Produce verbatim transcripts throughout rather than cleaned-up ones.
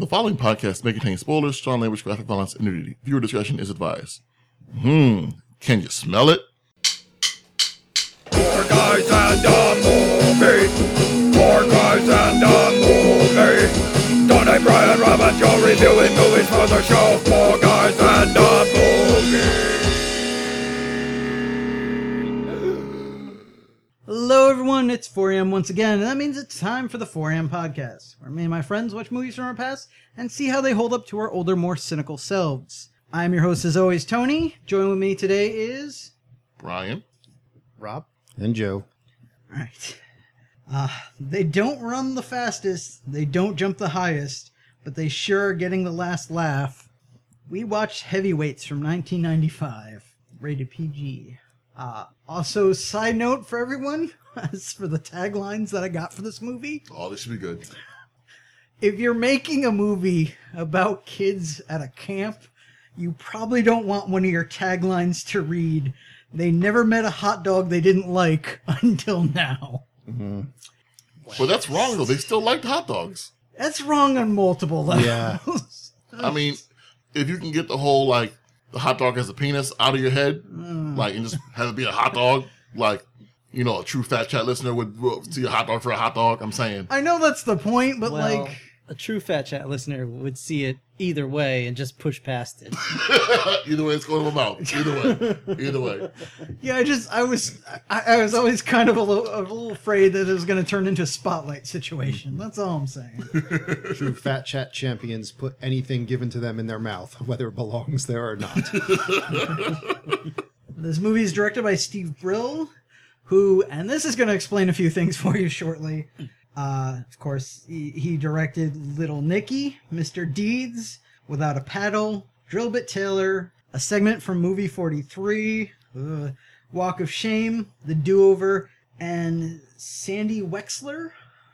The following podcast may contain spoilers, strong language, graphic violence, and nudity. Viewer discretion is advised. Hmm, can you smell it? Four guys and a movie. Four guys and a movie. Donnie, Brian, Rob, and Joe reviewing movies for the show. Four guys and a movie. Hello everyone, it's four a.m. once again, and that means it's time for the four a.m. podcast, where me and my friends watch movies from our past and see how they hold up to our older, more cynical selves. I'm your host, as always, Tony. Joining with me today is... Brian? Rob? And Joe. Alright. Uh, they don't run the fastest, they don't jump the highest, but they sure are getting the last laugh. We watched Heavyweights from nineteen ninety-five, rated P G. Uh, also, side note for everyone, as for the taglines that I got for this movie. Oh, this should be good. If you're making a movie about kids at a camp, you probably don't want one of your taglines to read, "They never met a hot dog they didn't like until now." Mm-hmm. Well, that's wrong, though. They still liked hot dogs. That's wrong on multiple levels. Yeah. I mean, if you can get the whole, like, the hot dog as a penis out of your head, mm. like, and just have it be a hot dog, like, you know, a true Fat Chat listener would, would see a hot dog for a hot dog, I'm saying. I know that's the point, but, well, like... a true Fat Chat listener would see it either way and just push past it. Either way, it's going to my mouth. Either way. Either way. Yeah, I just, I was, I, I was always kind of a little, a little afraid that it was going to turn into a spotlight situation. That's all I'm saying. True Fat Chat champions put anything given to them in their mouth, whether it belongs there or not. This movie is directed by Steve Brill, who, and this is going to explain a few things for you shortly. Uh, of course, he, he directed Little Nicky, Mister Deeds, Without a Paddle, Drillbit Taylor, a segment from Movie forty-three, uh, Walk of Shame, The Do-Over, and Sandy Wexler.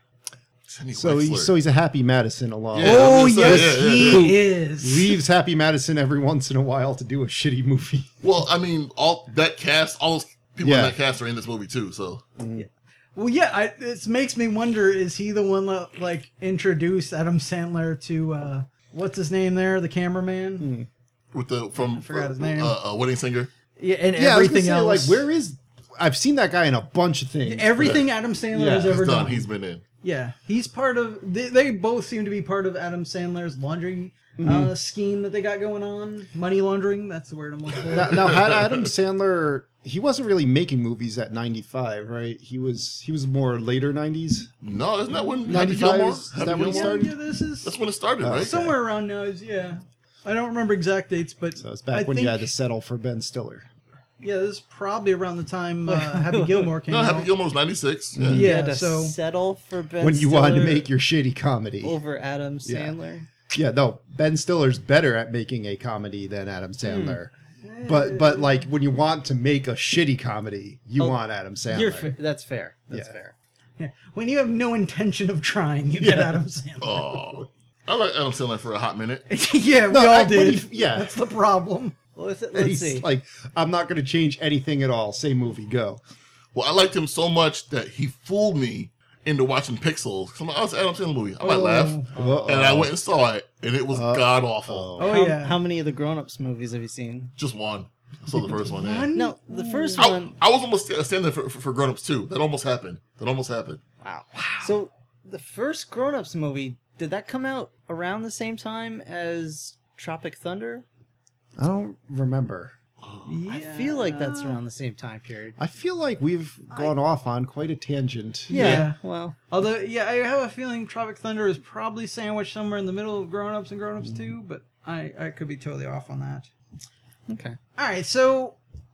Sandy so, Wexler. He, so he's a Happy Madison along. Yeah, oh, say, yes, yeah, yeah, he Who is. Leaves Happy Madison every once in a while to do a shitty movie. Well, I mean, all that cast, all those people Yeah. in that cast are in this movie, too, so... Mm. Well, yeah, I, it makes me wonder, is he the one that, like, introduced Adam Sandler to, uh, what's his name there, the cameraman? Mm. With the, from... I forgot his uh, name. Uh, uh, Wedding Singer. Yeah, and Yeah, everything I was gonna else. say, like, where is... I've seen that guy in a bunch of things. Everything Yeah. Adam Sandler Yeah, has He's ever done. done. He's been in. Yeah, he's part of... They, they both seem to be part of Adam Sandler's laundry Mm-hmm. uh, scheme that they got going on. Money laundering, that's the word I'm looking for. Now, now, had Adam Sandler... He wasn't really making movies at ninety-five, right? He was he was more later nineties. No, isn't that when Happy ninety-five Gilmore? is- is Happy that when he Gilmore? started? Yeah, this is... That's when it started, Oh, right? Somewhere around now, is yeah. I don't remember exact dates, but So it's back I when think, you had to settle for Ben Stiller. yeah, this is probably around the time uh, Happy Gilmore came No, out. Happy Gilmore's ninety-six. Yeah. Yeah, You had to so- settle for Ben When you wanted to Stiller make your shitty comedy. over Adam Yeah. Sandler. Yeah, no, Ben Stiller's better at making a comedy than Adam Sandler. But but like when you want to make a shitty comedy, you Oh, want Adam Sandler. You're fa- that's fair. That's Yeah. fair. Yeah. When you have no intention of trying, you get Yeah. Adam Sandler. Oh. I like Adam Sandler for a hot minute. yeah, we No, all I- but did. he- yeah. That's the problem. Well, let's, And let's he's see. like, I'm not going to change anything at all. Same movie, go. Well, I liked him so much that he fooled me into watching Pixels. I'm like, oh, it's an Adam Sandler movie. I might Oh. laugh. Uh-oh. And I went and saw it, and it was Uh-oh. god awful. Oh, how, yeah. how many of the grown-ups movies have you seen? Just one. I saw the first one. Yeah. One? No, the first I, one. I was almost standing for, for, for Grown Ups too. That almost happened. That almost happened. Wow. So the first grown-ups movie, did that come out around the same time as Tropic Thunder? I don't remember. Yeah. I feel like that's around the same time period. I feel like we've gone off on quite a tangent. Yeah. Yeah. Well, Although, yeah, I have a feeling Tropic Thunder is probably sandwiched somewhere in the middle of Grown Ups and Grown Ups two, but I, I could be totally off on that. okay. All right, so,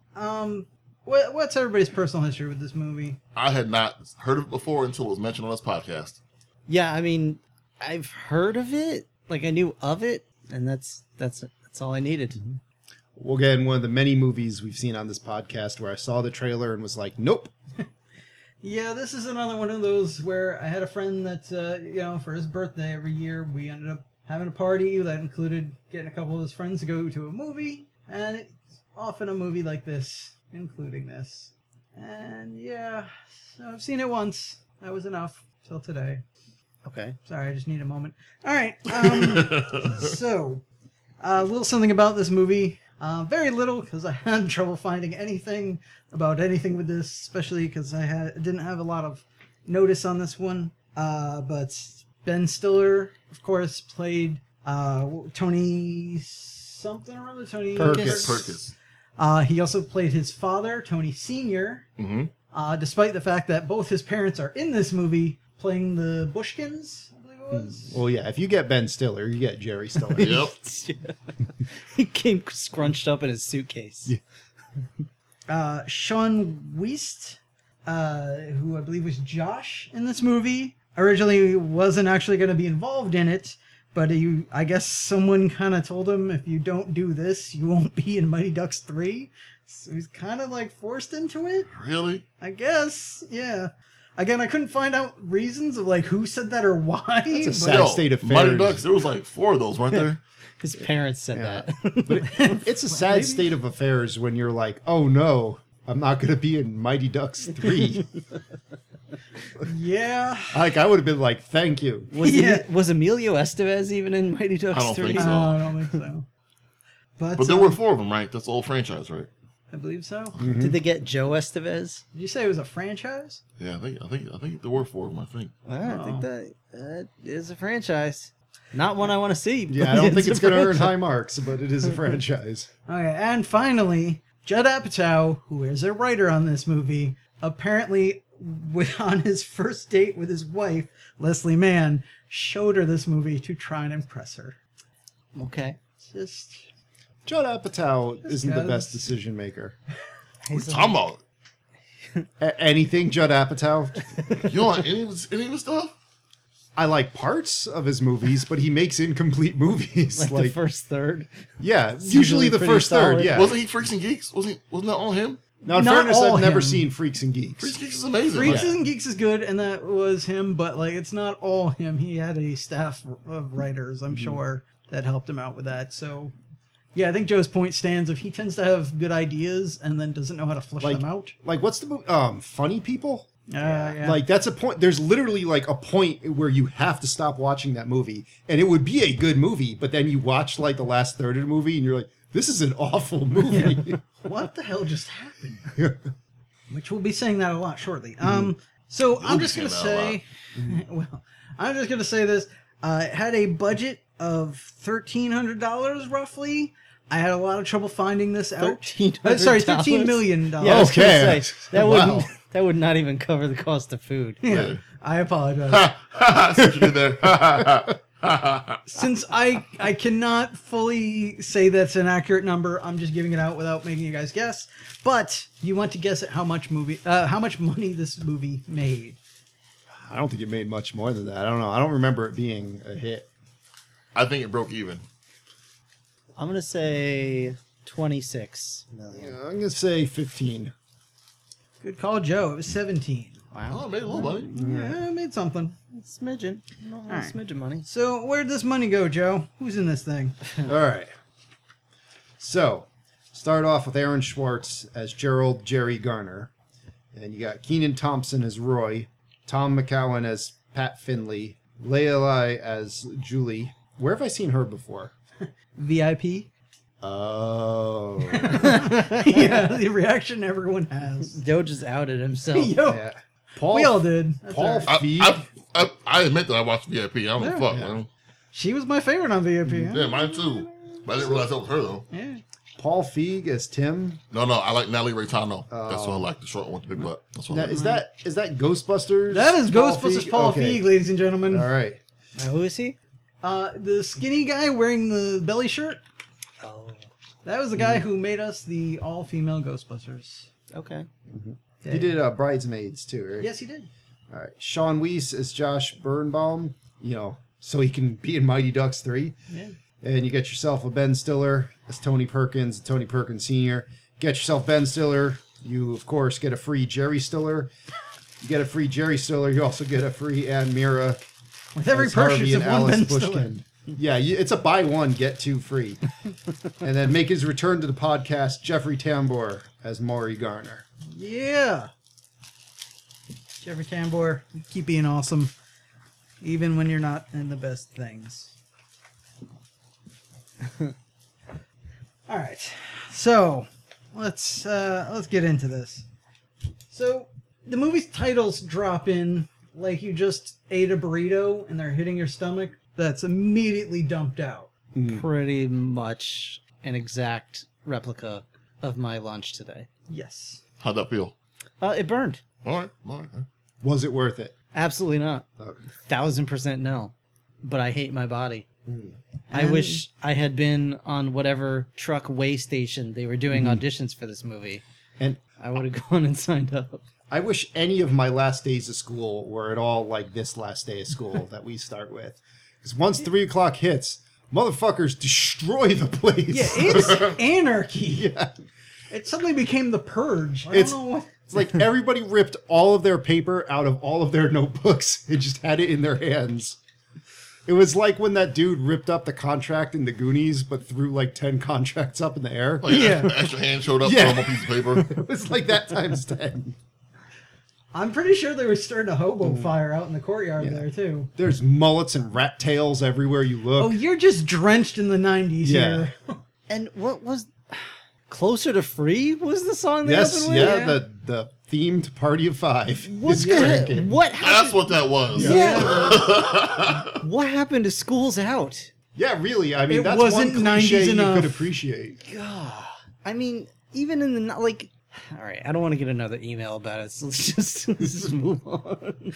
um, what, what's everybody's personal history with this movie? I had not heard of it before until it was mentioned on this podcast. Yeah, I mean, I've heard of it. Like I knew of it, and that's that's that's all I needed. Well, again, one of the many movies we've seen on this podcast where I saw the trailer and was like, nope. Yeah, this is another one of those where I had a friend that, uh, you know, for his birthday every year, we ended up having a party that included getting a couple of his friends to go to a movie, and it's often a movie like this, including this. And yeah, so I've seen it once. That was enough till today. Okay. Sorry, I just need a moment. All right. Um, so, a little something about this movie. Uh, very little, because I had trouble finding anything about anything with this, especially because I had didn't have a lot of notice on this one. Uh, but Ben Stiller, of course, played uh, Tony something or other. Tony Perkins. Perkins. Uh, he also played his father, Tony Senior Mm-hmm. Uh, despite the fact that both his parents are in this movie playing the Bushkins, I believe it was. Well, yeah, if you get Ben Stiller, you get Jerry Stiller. Yep. He came scrunched up in his suitcase. Yeah. Uh, Sean Weist, uh, who I believe was Josh in this movie, originally wasn't actually going to be involved in it, but he, I guess someone kind of told him, if you don't do this, you won't be in Mighty Ducks three. So he's kind of like forced into it, Really? I guess. Yeah. Again, I couldn't find out reasons of like who said that or why. That's a but- sad state of Mighty affairs. Ducks, there was like four of those, weren't there? His parents said Yeah. that. But it, it's a sad Maybe. state of affairs when you're like, oh no, I'm not going to be in Mighty Ducks three. Yeah. Like, I would have been like, thank you. Was, Yeah. Emi- was Emilio Estevez even in Mighty Ducks I don't three? think No, so. I don't think so. But, But there um, were four of them, right? That's the whole franchise, right? I believe so. Did they get Joe Estevez? Did you say it was a franchise? Yeah, I think I think I think there were four of them. I think. Well, I Oh. think that that is a franchise. Not one I want to see. Yeah, I but don't think a it's going to earn franchise. high marks, but it is a franchise. Okay, and finally, Judd Apatow, who is a writer on this movie, apparently went on his first date with his wife, Leslie Mann, showed her this movie to try and impress her. Okay. Just Judd Apatow isn't the goes- best decision maker. What are you talking about? A- anything Judd Apatow? You don't like any of his, any of his stuff? I like parts of his movies, but he makes incomplete movies. Like, Like, the first third. yeah, usually usually the pretty first third. solid. Yeah. Wasn't he Freaks and Geeks? Wasn't wasn't that all him? Now, in Not fairness, all I've never him. seen Freaks and Freaks Geeks. and Geeks is amazing. Freaks Like, and Geeks is good, and that was him, but like it's not all him. He had a staff of writers, I'm sure, that helped him out with that. So, yeah, I think Joe's point stands. If he tends to have good ideas and then doesn't know how to flesh Like, them out, like what's the movie? Um, Funny People. uh, yeah. Like that's a point. There's literally like a point where you have to stop watching that movie, and it would be a good movie, but then you watch like the last third of the movie, and you're like, "This is an awful movie." what the hell just happened? Which we'll be saying that a lot shortly. Um, so I'm be just gonna saying say, well, I'm just gonna say this. Uh, it had a budget of thirteen hundred dollars roughly. I had a lot of trouble finding this out. Thirteen Uh, hundred. sorry, thirteen million dollars. Yeah, I was gonna Okay. say, that Wow. would that would not even cover the cost of food. Yeah, I apologize. See what you did there. Since I I cannot fully say that's an accurate number, I'm just giving it out without making you guys guess. But you want to guess at how much movie, uh, how much money this movie made? I don't think it made much more than that. I don't know. I don't remember it being a hit. I think it broke even. I'm gonna say twenty-six million. Yeah, I'm gonna say fifteen. Good call, Joe. It was seventeen. Oh, I made a little money. Yeah, I made something. Smidgen. No, right. smidgen money. So where'd this money go, Joe? Who's in this thing? All right. So, start off with Aaron Schwartz as Gerald Jerry Garner, and you got Keenan Thompson as Roy, Tom McCowan as Pat Finley, Leila as Julie. Where have I seen her before? V I P. Oh, Yeah, the reaction everyone has. Joe just outed himself. Yo, yeah. Paul. we all did. That's Paul all right. I, Feig. I, I, I admit that I watched V I P. I don't give a Yeah. fuck, man. She was my favorite on V I P. Yeah, mine too. But I didn't realize that was her though. Yeah. Paul Feig as Tim. No, no, I like Natalie Raitano. That's what I like. The short one with the big butt. That's what I Now, like. is that is that Ghostbusters? That is Paul Ghostbusters Feig? Paul Okay. Feig, ladies and gentlemen. All right. Now, who is he? Uh, the skinny guy wearing the belly shirt. Oh, That was the guy who made us the all-female Ghostbusters. okay. He did uh, Bridesmaids too, right? Yes, he did. All right. Sean Weiss as Josh Birnbaum, you know, so he can be in Mighty Ducks three. Yeah. And you get yourself a Ben Stiller as Tony Perkins, Tony Perkins Senior Get yourself Ben Stiller. You, of course, get a free Jerry Stiller. You get a free Jerry Stiller. You also get a free Ann Mira. With every as purchase Harvey of and one Alice Ben Stiller. Bushkin. Yeah, you, it's a buy one, get two free. And then make his return to the podcast, Jeffrey Tambor as Maury Garner. Yeah. Jeffrey Tambor, keep being awesome. even when you're not in the best things. All right, so let's uh, let's get into this. So the movie's titles drop in like you just ate a burrito and they're hitting your stomach. That's immediately dumped out. Pretty much an exact replica of my lunch today. Yes. How'd that feel? Uh, it burned. All right, all right. Was it worth it? Absolutely not. Okay. Thousand percent no. But I hate my body. I And- wish I had been on whatever truck way station they were doing auditions for this movie. And I would have gone and signed up. I wish any of my last days of school were at all like this last day of school that we start with. Because once three o'clock hits, motherfuckers destroy the place. Yeah, it's anarchy. Yeah. It suddenly became the purge. I It's- don't know what. It's like everybody ripped all of their paper out of all of their notebooks and just had it in their hands. It was like when that dude ripped up the contract in the Goonies, but threw like ten contracts up in the air. Like, Yeah. an extra hand showed up, Yeah. throw him a piece of paper. It was like that times ten. I'm pretty sure they were starting a hobo fire out in the courtyard Yeah. there too. There's mullets and rat tails everywhere you look. Oh, you're just drenched in the nineties Yeah. here. And what was... Closer to Free was the song they yes, opened with? yeah, Yeah. the the themed Party of Five. What is the heck? cranking. What That's happened? what that was. Yeah. What happened to Schools Out? Yeah, really. I mean, It that's wasn't one cliche nineties you enough. could appreciate. God. I mean, even in the... no- like... All right, I don't want to get another email about it, so let's just, let's just move on.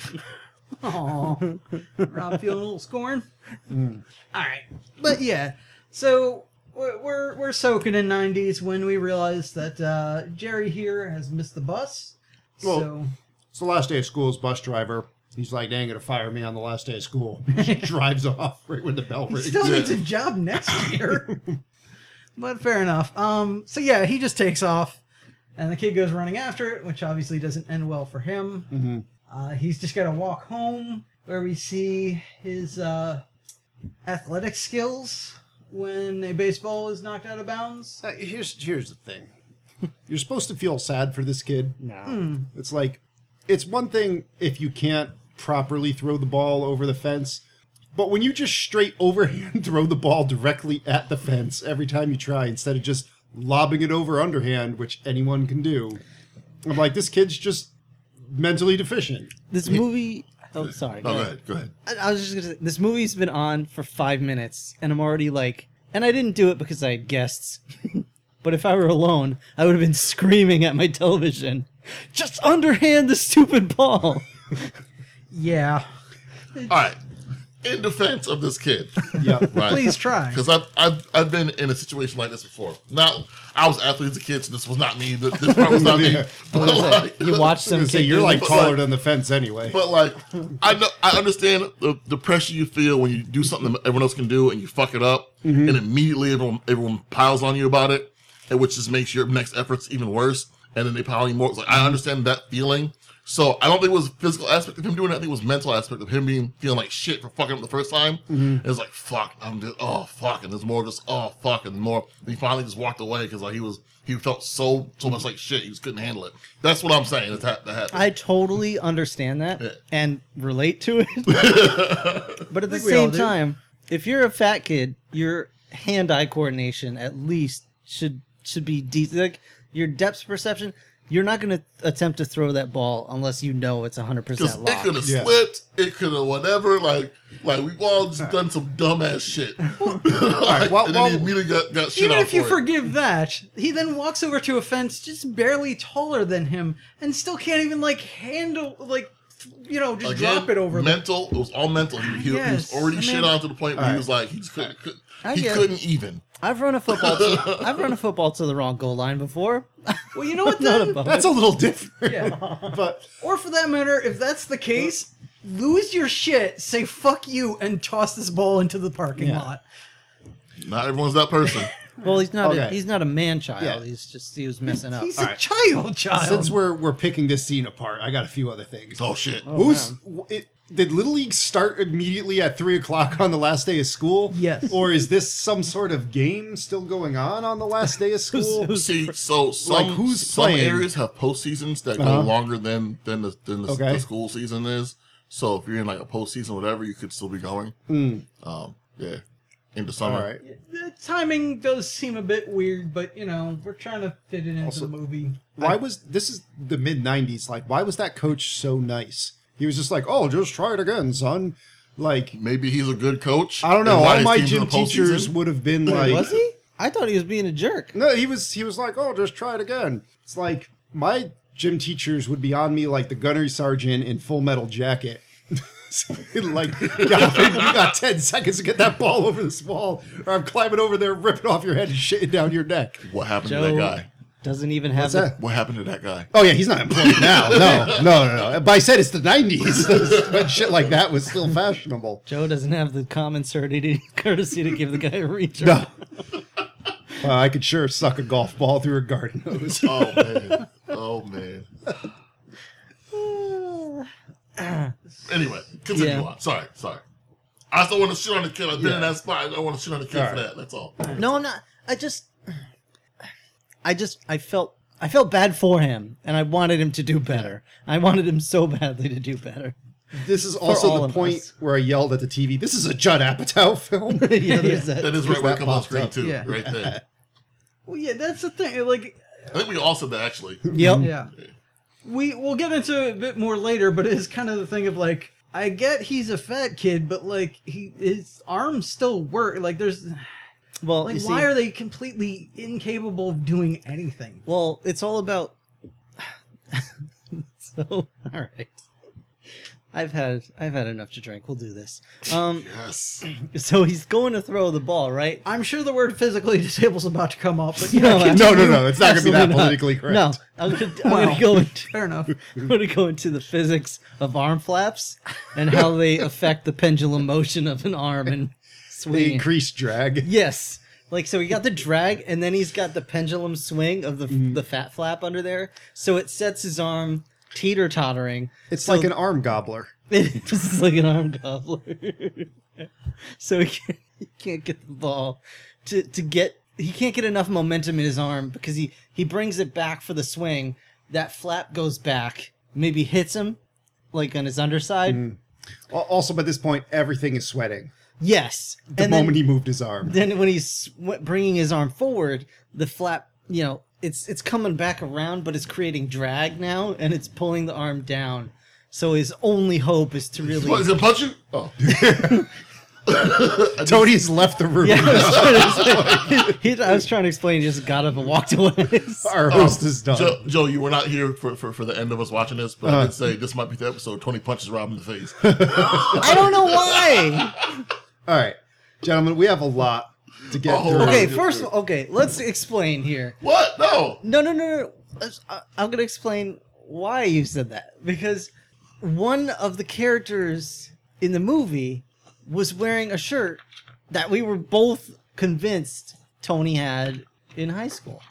Aw, Rob feeling a little scorn. All right, but yeah, so we're we're, we're soaking in nineties when we realize that uh, Jerry here has missed the bus. Well, so It's the last day of school as bus driver. He's like, they ain't gonna fire me on the last day of school. He drives off right when the bell he rings. still needs a job next year. But fair enough. Um, so yeah, he just takes off, and the kid goes running after it, which obviously doesn't end well for him. Mm-hmm. Uh, he's just got to walk home, where we see his uh, athletic skills when a baseball is knocked out of bounds. Uh, here's here's the thing. You're supposed to feel sad for this kid. No. It's like, it's one thing if you can't properly throw the ball over the fence, but when you just straight overhand throw the ball directly at the fence every time you try, instead of just lobbing it over underhand, which anyone can do, I'm like, this kid's just mentally deficient. This movie... Oh, sorry. No, go ahead. Go ahead. I, I was just gonna say, this movie's been on for five minutes, and I'm already like... And I didn't do it because I had guests. But if I were alone, I would have been screaming at my television, just underhand the stupid ball. Yeah, All right. In defense of this kid, Yeah. right? please try. Because I've, I've I've been in a situation like this before. Now, I was an athlete as a kid, so this was not me. This this part was not me. Yeah. But like, You watch I some was gonna say, kid you're do like this. taller than the fence anyway. but like, I know I understand the, the pressure you feel when you do something that everyone else can do and you fuck it up, and immediately everyone everyone piles on you about it, and which just makes your next efforts even worse. And then they pile on you more. It's like I understand that feeling. So I don't think it was a physical aspect of him doing it. I think it was mental aspect of him being feeling like shit for fucking up the first time. It was like fuck, I'm just oh fuck, and there's more just oh fuck, and more. And he finally just walked away because like he was he felt so so much like shit. He just couldn't handle it. That's what I'm saying. That's ha- that happened. I totally understand that Yeah. and relate to it. But at the think we all same do. time, if you're a fat kid, your hand-eye coordination at least should should be decent. Like your depth perception, you're not going to attempt to throw that ball unless you know it's one hundred Because percent it locked. could have Yeah. slipped, it could have whatever. Like, like we've all just done some dumbass shit. Like, well- and then well- he immediately got, got shit Even out if you for it. forgive that, he then walks over to a fence just barely taller than him and still can't even like handle like you know just Again, drop it over. them. mental. It was all mental. He, he, Yes, he was already I shit mean- on to the point where All he right. was like, he just couldn't. Could, I he get it. couldn't even. I've run a football. To, I've run a football to the wrong goal line before. Well, you know what? Not Then? above That's it. a little different. Yeah. But Or for that matter, if that's the case, lose your shit, say fuck you, and toss this ball into the parking Yeah. lot. Not everyone's that person. Well, he's not. A, Okay. he's not a man child. Yeah. He's just he was messing up. He's All a right. child, child. since we're we're picking this scene apart, I got a few other things. Oh shit. Who's it, did Little League start immediately at three o'clock on the last day of school? Yes. Or is this some sort of game still going on on the last day of school? who's- See, so some Like, who's some playing? areas have postseasons that go Uh-huh. longer than than the than the, Okay. the school season is. So if you're in like a postseason or whatever, you could still be going. Mm. Um, yeah, in the summer. All right. The timing does seem a bit weird, but you know, we're trying to fit it into Also, the movie. Why was this is the mid nineties? Like, why was that coach so nice? He was just like, "Oh, just try it again, son." Like, Maybe he's a good coach. I don't know. and why All his my team's in gym the postseason. teachers would have been like, Was he? I thought he was being a jerk. No, he was. He was like, "Oh, just try it again." It's like my gym teachers would be on me like the gunnery sergeant in Full Metal Jacket. Like, yeah, you got ten seconds to get that ball over this wall, or I'm climbing over there, ripping off your head and shitting down your neck. What happened Joe to that guy? doesn't even have What's the- that? What happened to that guy? Oh yeah, he's not employed now. No, no, no, no. But I said it's the nineties when shit like that was still fashionable. Joe doesn't have the common courtesy courtesy to give the guy a reach. No. Uh, I could sure suck a golf ball through a garden hose. Oh man. Oh man. Anyway, continue Yeah. on. Sorry, sorry. I still want to shit on the kid. I've been Yeah. in that spot. I don't want to shit on the kid All for right. that. That's all. No, I'm not. I just, I just, I felt, I felt bad for him, and I wanted him to do better. I wanted him so badly to do better. This is all also the of point us. where I yelled at the T V. This is a Judd Apatow film. yeah, there's that. That is right where it that comes on popped screen up. too. Yeah. Right there. Well, yeah, that's the thing. Like, I think we all said that actually. Yep. yeah, we we'll get into it a bit more later, but it's kind of the thing of like, I get he's a fat kid, but like he his arms still work. Like, there's Well, like, you see, why are they completely incapable of doing anything? well, it's all about. So, all right. I've had I've had enough to drink. We'll do this. Um, Yes. so he's going to throw the ball, right? I'm sure the word physically disabled is about to come up, but yeah, No, continue. No, no, no. It's not going to be that Absolutely not. politically correct. No, I'm gonna, I'm Well, gonna go into fair enough. I'm gonna go into the physics of arm flaps and how they affect the pendulum motion of an arm and The swing. increased drag. Yes, like so he got the drag and then he's got the pendulum swing of the Mm-hmm. the fat flap under there, so it sets his arm teeter tottering. It's So- like an arm gobbler. It's like an arm gobbler. So he can't, he can't get the ball to to get. He can't get enough momentum in his arm because he he brings it back for the swing. That flap goes back, maybe hits him, like on his underside. Mm-hmm. Al- Also, by this point, everything is sweating. Yes, The and moment then, he moved his arm. then when he's sw- bringing his arm forward, the flap, you know, it's it's coming back around, but it's creating drag now, and it's pulling the arm down. So his only hope is to really. What, is it punch you? Oh. Tony has left the room. Yeah, I was, trying to explain, he, I was trying to explain. He just got up and walked away. Our host is done. Joe, Joe, you were not here for, for, for the end of us watching this, but I did say this might be the episode Tony punches Rob in the face. I don't know why. All right, gentlemen, we have a lot to get Oh, through. Okay, Right. first, okay, let's explain here. What? No. No, no, no, no. Let's- I- I'm gonna explain why you said that because one of the characters in the movie was wearing a shirt that we were both convinced Tony had in high school.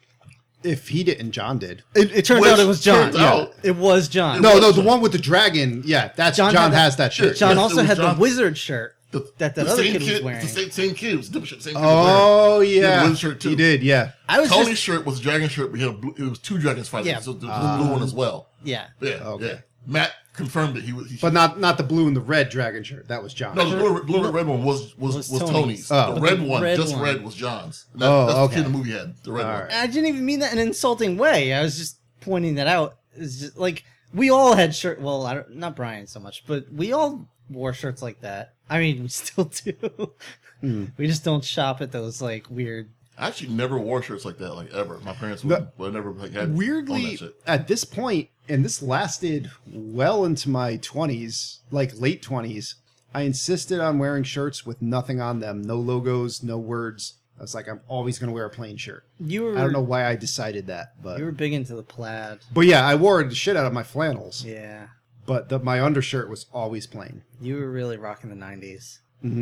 If he didn't, John did. It, it turns Which out it was John. turns out- It was John. No, was no, the John. one with the dragon. Yeah, that's John John, had that- has that shirt. John Yes, it also was had John. the wizard shirt The, that that the other same kid was kid, wearing. The same, same kid. It was different. Same kid was Oh wearing. yeah, the wizard shirt, too. he did. Yeah, I was Tony's just, shirt was a dragon shirt, but he had a blue, it was two dragons fighting. Yeah. So there was a blue one as well. yeah. Yeah. Okay. Yeah. Matt confirmed it. He was. He, but not not the blue and the red dragon shirt. That was John. no, the blue, blue and red one was was, Was was, Tony's. Tony's. Oh. The But red the one, red just one- red, was John's. That, Oh, that's okay. the kid the movie had. The red All one. right. I didn't even mean that in an insulting way. I was just pointing that out. It's just like we all had shirt. Well, I don't, not Brian so much, but we all wore shirts like that. I mean, we still do. Hmm. We just don't shop at those like weird. I actually never wore shirts like that, like ever. My parents No. would, would never like had owned Weirdly, that shit. at this point, and this lasted well into my twenties, like late twenties, I insisted on wearing shirts with nothing on them, no logos, no words. I was like, I'm always going to wear a plain shirt. You were. I don't know why I decided that, but You were big into the plaid. but yeah, I wore the shit out of my flannels, Yeah. but the, my undershirt was always plain. You were really rocking the nineties.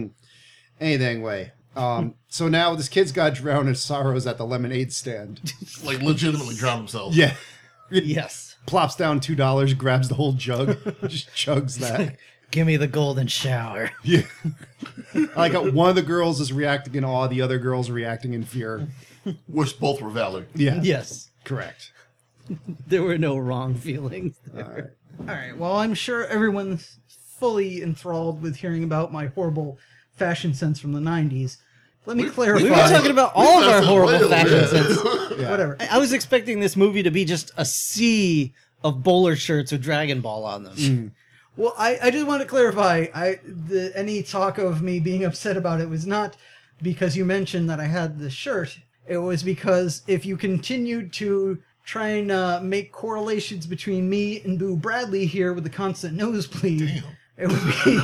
Anything way. Um, so now this kid's got drowned in sorrows at the lemonade stand. Like legitimately drown themselves. Yeah. Yes. Plops down two dollars, grabs the whole jug, just chugs that. Give me the golden shower. Yeah. Like uh, one of the girls is reacting in awe, the other girl's reacting in fear. Which both were valid. Yeah. Yes. Correct. There were no wrong feelings there. All right. All right. Well, I'm sure everyone's fully enthralled with hearing about my horrible fashion sense from the nineties. Let me clarify. We were talking about all of our horrible fashion sense. Yeah. Whatever. I I was expecting this movie to be just a sea of bowler shirts with Dragon Ball on them. Mm. Well, I, I just want to clarify. I the, any talk of me being upset about it was not because you mentioned that I had the shirt. It was because if you continued to try and uh, make correlations between me and Boo Bradley here with the constant nosebleed, Damn. it would be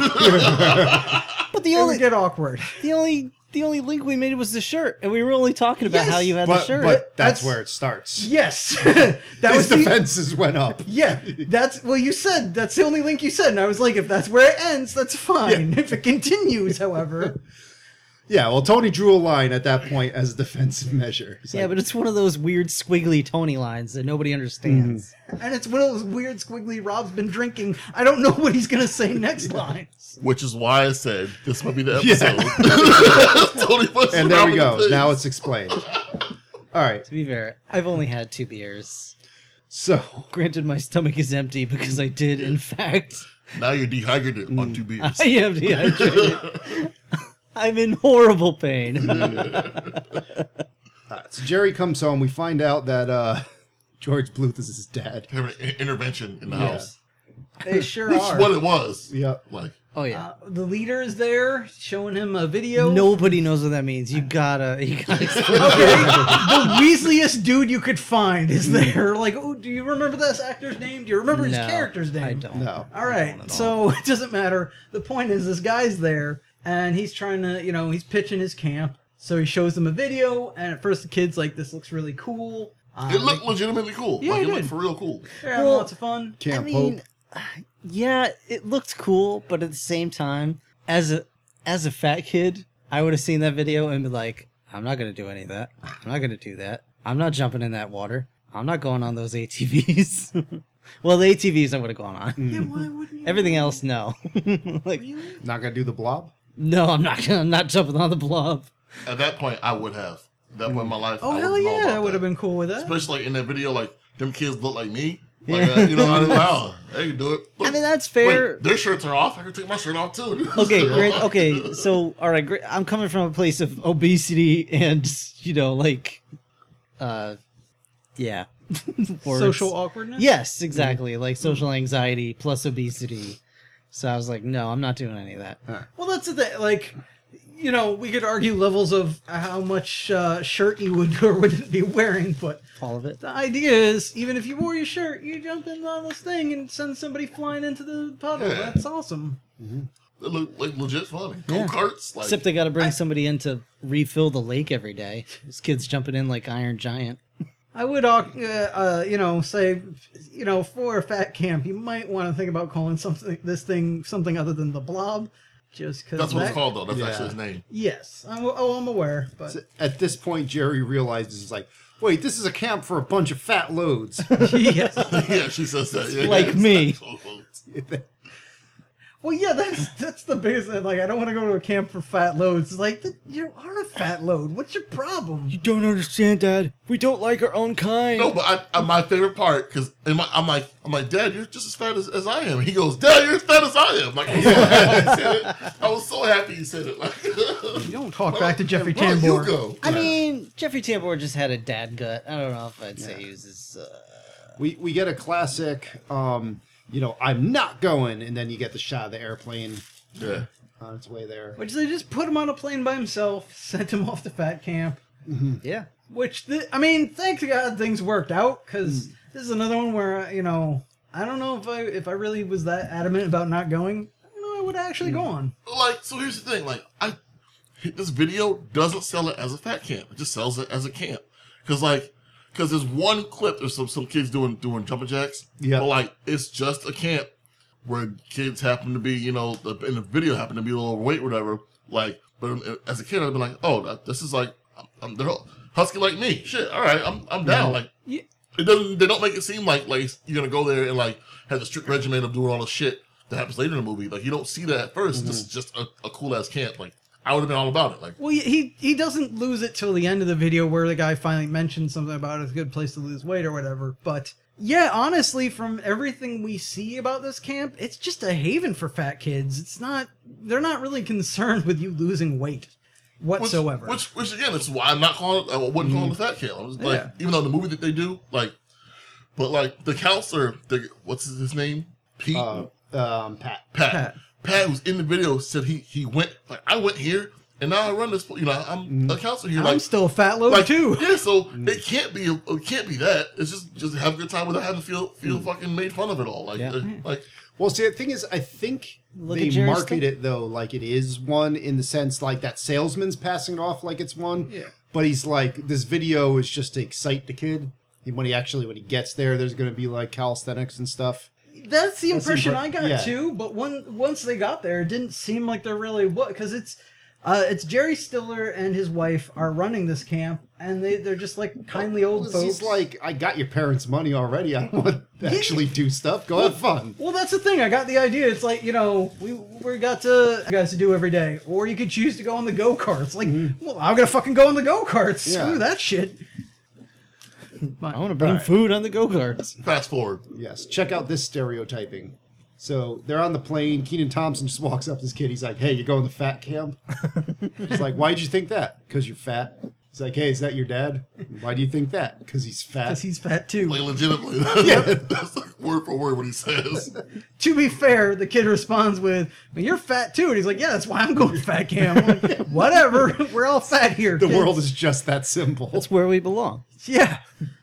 But the it only would get awkward. the only the only link we made was the shirt, and we were only talking about Yes, how you had the But, shirt. but that's, That's- where it starts. Yes, that was His the, defenses went up. yeah. That's well, you said that's the only link you said, and I was like, if that's where it ends, that's fine. If it continues, however. Yeah, well, Tony drew a line at that point as a defensive measure. He's yeah, like, but it's one of those weird squiggly Tony lines that nobody understands. And it's one of those weird squiggly Rob's been drinking. I don't know what he's gonna say next lines. Which is why I said this might be the Yeah. episode. Tony puts and it there out we with the go. things. Now it's explained. All right, To be fair, I've only had two beers. so Granted, my stomach is empty because I did, in fact, Now you're dehydrated on two beers. I am dehydrated. I'm in horrible pain. Uh, so Jerry comes home. We find out that uh, George Bluth is his dad. Having an intervention in the Yeah. house. They sure Which is are. what it was. Yep. Like, Oh yeah. Uh, the leader is there, showing him a video. Nobody knows what that means. You gotta, you gotta explain. Okay, the Weasleyiest dude you could find is there. Like, oh, do you remember this actor's name? Do you remember his No, character's name? I don't. No. All right, don't at so it doesn't matter. The point is, this guy's there, and he's trying to, you know, he's pitching his camp. So he shows them a video, and at first the kid's like, "This looks really cool." Uh, it looked legitimately cool. Yeah, like, it it looked did. for real cool. they're having Well, lots of fun. Camp I mean, Hope. yeah, it looked cool, but at the same time, as a as a fat kid, I would have seen that video and be like, "I'm not gonna do any of that. I'm not gonna do that. I'm not jumping in that water. I'm not going on those A T Vs." Well, the A T Vs I would have gone on. Yeah, why wouldn't you? Everything else, no. Like, Really? Not gonna do the blob. no, I'm not. gonna- I'm not jumping on the blob. At that point, I would have. At that point in my life, Oh I hell would know yeah, about I would have that. been cool with that. Especially like in that video, like them kids look like me. Like, uh, you know, I wow, they can do it. I mean, that's fair. Wait, their shirts are off. I can take my shirt off too. Okay, great. Okay, so all right, great. I'm coming from a place of obesity and you know, like, uh, yeah, Words. Social awkwardness. Yes, exactly. Like social anxiety plus obesity. So I was like, no, I'm not doing any of that. Well, that's the thing. Like, you know, we could argue levels of how much uh, shirt you would or wouldn't be wearing, but All of it. the idea is, even if you wore your shirt, you jump in on this thing and send somebody flying into the puddle. Yeah. That's awesome. They look like legit funny. Go Yeah. karts. Like, Except they got to bring somebody in to refill the lake every day. This kid's jumping in like Iron Giant. I would, uh, uh, you know, say, you know, for a fat camp, you might want to think about calling something this thing something other than the Blob, just because that's what it's called though. That's Yeah. actually his name. Yes, I'm, oh, I'm aware, but So at this point, Jerry realizes, he's like, wait, this is a camp for a bunch of fat loads. yes. Yeah, she says that. Yeah, Like it's me. actual quotes. Well, yeah, that's that's the biggest thing. Like, I don't want to go to a camp for fat loads. It's like, you are a fat load. What's your problem? You don't understand, Dad. We don't like our own kind. No, but I, I, my favorite part because I'm like, I'm like, Dad, you're just as fat as, as I am. He goes, Dad, you're as fat as I am. Like, I'm so happy he said it. I was so happy he said it. Like, You don't talk back to Jeffrey Where you Tambor. go? I mean, Jeffrey Tambor just had a dad gut. I don't know if I'd say he was his. Uh... we we get a classic, um, you know, I'm not going, and then you get the shot of the airplane yeah. on its way there. Which they just put him on a plane by himself, sent him off to fat camp. Yeah. Which, th- I mean, thanks to God things worked out, because this is another one where, you know, I don't know if I if I really was that adamant about not going. I don't know, I would actually go on. Like, so here's the thing. Like, I this video doesn't sell it as a fat camp. It just sells it as a camp. Because, like, because there's one clip. There's some some kids doing doing jumping jacks. Yeah. But like, it's just a camp where kids happen to be, you know, the, in the video happen to be a little overweight, or whatever. Like, but as a kid, I'd be like, oh, that, this is like, I'm, I'm they're husky like me. Shit, all right, I'm I'm down. Like, Yeah. it doesn't. They don't make it seem like like you're gonna go there and like have the strict regimen of doing all the shit that happens later in the movie. Like, you don't see that at first. This is just a, a cool ass camp. Like, I would have been all about it. Like, Well, he he doesn't lose it till the end of the video where the guy finally mentions something about it's a good place to lose weight or whatever. But Yeah, honestly, from everything we see about this camp, it's just a haven for fat kids. It's not, they're not really concerned with you losing weight whatsoever. Which, which, which again, this is why I'm not calling, I wouldn't call it a fat camp. I was like, Yeah. even though the movie that they do, like, but like the counselor, the, what's his name? Pete? Uh, um, Pat. Pat. Pat. Pat, who's in the video, said he he went, like, I went here, and now I run this, you know, I'm a counselor here. I'm like, still a fat load like, too. yeah, so it can't be, it can't be that. It's just, just have a good time without having to feel, feel fucking made fun of it all. Like, Yeah. uh, like, Well, see, the thing is, I think Look they at Jerry's market thing. it, though, like it is one in the sense, like, that salesman's passing it off like it's one. Yeah. But he's like, this video is just to excite the kid. And when he actually, when he gets there, there's going to be, like, calisthenics and stuff. That's the That's the impression impre- I got yeah. too. But one, once they got there, it didn't seem like there really was, because it's uh, it's Jerry Stiller and his wife are running this camp, and they they're just like kindly old Well, folks. He's like, I got your parents' money already. I don't want to actually do stuff. Go have fun. Well, that's the thing. I got the idea. It's like, you know, we we got to you guys to do every day, or you could choose to go on the go karts. Like, well, I'm gonna fucking go on the go karts. Yeah. Screw that shit. I want to bring food on the go karts. fast forward. Yes. Check out this stereotyping. So they're on the plane. Keenan Thompson just walks up to this kid. He's like, hey, you going to fat camp? He's like, why'd you think that? Because you're fat. He's like, hey, is that your dad? Why do you think that? Because he's fat. Because he's fat too. Like, legitimately. Yeah. That's like word for word what he says. To be fair, the kid responds with, well, "You're fat too," and he's like, "Yeah, that's why I'm going to fat camp." I'm like, whatever, we're all fat here. The kids. world is just that simple. That's where we belong. Yeah.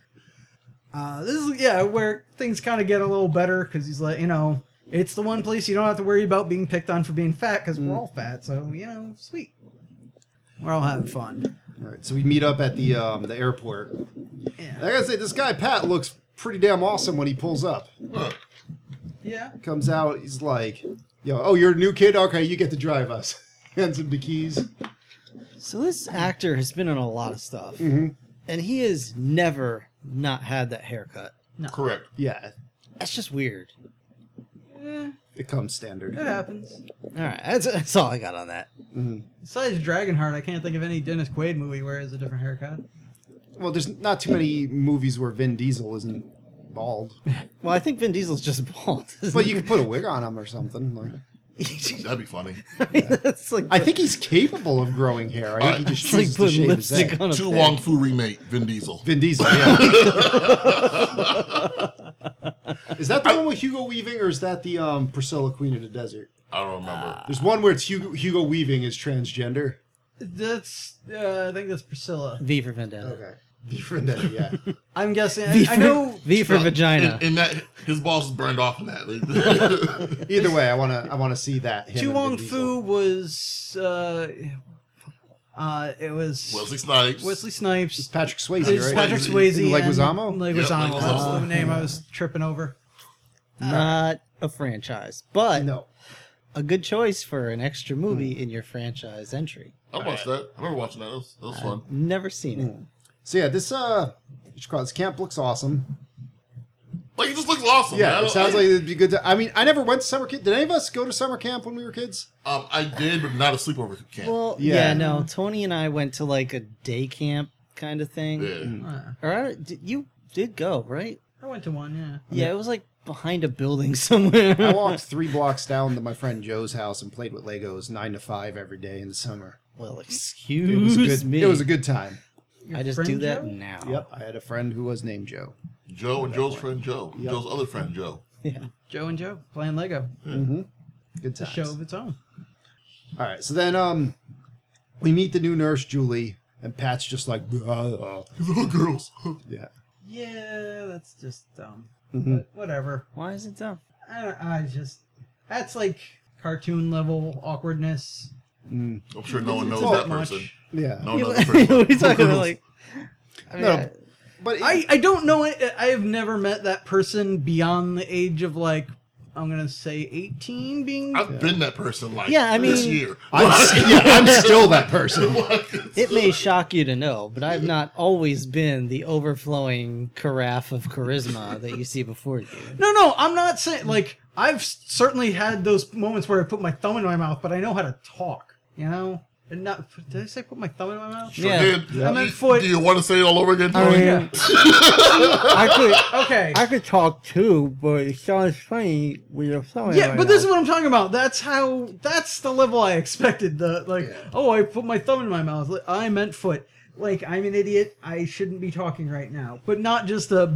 Uh, this is yeah where things kind of get a little better because he's like, you know, it's the one place you don't have to worry about being picked on for being fat because we're all fat. So you know, sweet. We're all having fun. All right, so we meet up at the um, the airport. Yeah. I gotta say, this guy Pat looks pretty damn awesome when he pulls up. Huh. Yeah. Comes out, he's like, "Yo, oh, you're a new kid? Okay, you get to drive us." Hands him the keys. So this actor has been in a lot of stuff, and he has never not had that haircut. Correct. Yeah, That's just weird. Eh, it comes standard. it happens. All right, that's, that's all I got on that. Besides Dragonheart, I can't think of any Dennis Quaid movie where he has a different haircut. Well, there's not too many movies where Vin Diesel isn't bald, Well, I think Vin Diesel's just bald. but you can put a wig on him or something. Like, That'd be funny. That's like I think he's capable of growing hair. I think he just it's like chooses to putting shave his lipstick head. on a Chu pig. Wong Fu remake, Vin Diesel. Vin Diesel, yeah. Is that the one with Hugo Weaving, or is that the um, Priscilla Queen of the Desert? I don't remember. There's one where it's Hugo, Hugo Weaving is transgender. That's uh, I think that's Priscilla. V for Vendetta. Okay. Different than, yeah. I'm guessing. V I, for, I know. V for vagina. In, in that, his balls is burned off in that. Either way, I wanna I wanna see that. him Chu and Wong Vin Fu Diesel. was. Uh, uh, it was Wesley Snipes. Wesley Snipes. It's Patrick Swayze, It's right? Patrick Swayze. Swayze. Leguizamo? and Leguizamo. Yep, That's Leguizamo. the name I was tripping over. Not a franchise, but No. a good choice for an extra movie in your franchise entry. I watched that. I remember watching that. That was, that was fun. Never seen it. So yeah, this uh, what you call it, this camp looks awesome. Like, it just looks awesome. man. I Yeah, it don't- sounds I, like it'd be good. To, I mean, I never went to summer camp. Did any of us go to summer camp when we were kids? Um, I did, but not a sleepover camp. Well, Yeah. yeah. no. Tony and I went to like a day camp kind of thing. yeah. Uh, Or I, did- you did go, right? I went to one. Yeah. Yeah, it was like behind a building somewhere. I walked three blocks down to my friend Joe's house and played with Legos nine to five every day in the summer. Well, It was excuse good. me. It was a good time. Your I just friend do that Joe? now. Yep, I had a friend who was named Joe. Joe and Joe's friend Joe. Yep. Joe's other friend Joe. Yeah. Joe and Joe playing Lego. Mm-hmm. Good It's a times. show of its own. All right, so then um, we meet the new nurse Julie, and Pat's just like, "Ugh." Oh, girls. yeah. Yeah, that's just dumb. Mhm. But whatever. Why is it dumb? I, don't- I just that's like cartoon level awkwardness. I'm sure no one knows It's that not much. person. Yeah. No one You- knows that person. what are you talking about? Like, I mean, No, I- But it- I, I don't know it. I have never met that person beyond the age of like I'm gonna say eighteen. Being I've been that person like Yeah, I this mean- year. I'm, s- yeah, I'm still that person. it may shock you to know, but I've not always been the overflowing carafe of charisma that you see before you. no, no. I'm not saying like I've certainly had those moments where I put my thumb in my mouth, but I know how to talk. You know, And not, did I say put my thumb in my mouth? Sure Yeah. did. I meant Do- foot. Do you want to say it all over again, I Tony? mean, Yeah. I could, Okay. I could talk too, but it sounds funny with your phone. Yeah, right but this is now. what I'm talking about. That's how. That's the level I expected. The like, oh, I put my thumb in my mouth. Like, I meant foot. Like, I'm an idiot. I shouldn't be talking right now. But not just a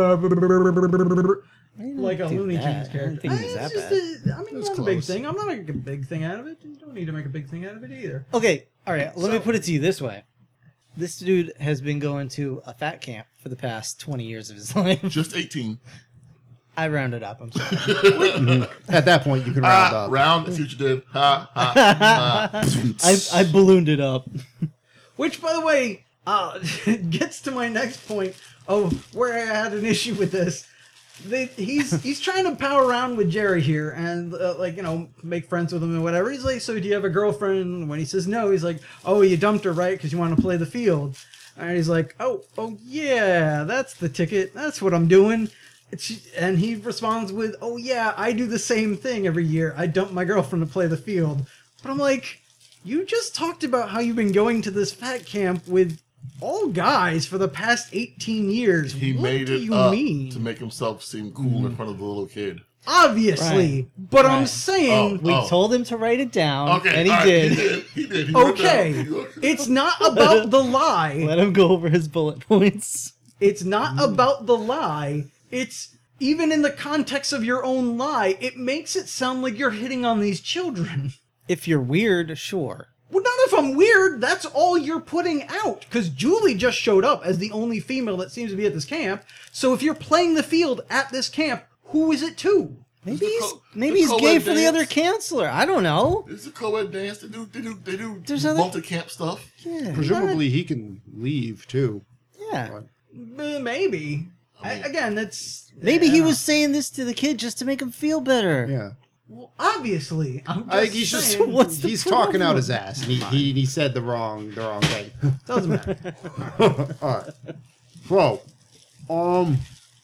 like a do Looney that. Tunes I character. didn't think it was It's that just bad. a- I mean, was not a big close. thing. I'm not making a big thing out of it. You don't need to make a big thing out of it either. Okay, all right. Let me So- put it to you this way: this dude has been going to a fat camp for the past twenty years of his life. Just eighteen. I rounded up. I'm sorry. At that point, you can round Ah, up. round. The future did. Ha ha ha. I I ballooned it up. Which, by the way, uh, gets to my next point of where I had an issue with this. They, he's he's trying to pal around with Jerry here and uh, like you know make friends with him and whatever. He's like, so do you have a girlfriend? And when he says no, he's like, oh, you dumped her, right? Because you want to play the field. And he's like, oh, oh yeah, that's the ticket. That's what I'm doing. It's, and he responds with, oh yeah, I do the same thing every year. I dump my girlfriend to play the field. But I'm like, you just talked about how you've been going to this fat camp with all guys for the past eighteen years. He what made do it you up mean? to make himself seem cool in front of the little kid. Obviously. Right. But I'm Right. saying, We Oh. told him to write it down, Okay, and he all right, did. He did. He did. He wrote it okay, down. it's not about the lie. Let him go over his bullet points. It's not about the lie. It's even in the context of your own lie, it makes it sound like you're hitting on these children. If you're weird, sure. Well, not if I'm weird. That's all you're putting out. Because Julie just showed up as the only female that seems to be at this camp. So if you're playing the field at this camp, who is it to? Maybe the he's co- maybe the he's co-ed gay for the dance. other counselor. I don't know. It's a co-ed dance. They do. They do. They do. There's other- multi-camp stuff. Yeah, Presumably, he can leave too. yeah. Uh, maybe. I mean- again, that's Maybe I he don't was saying this to the kid just to make him feel better. Yeah. know. Well, obviously. I'm just I think he's just saying, What's the he's talking out problem? his ass, and he, he he said the wrong the wrong thing. doesn't matter. All right, so um,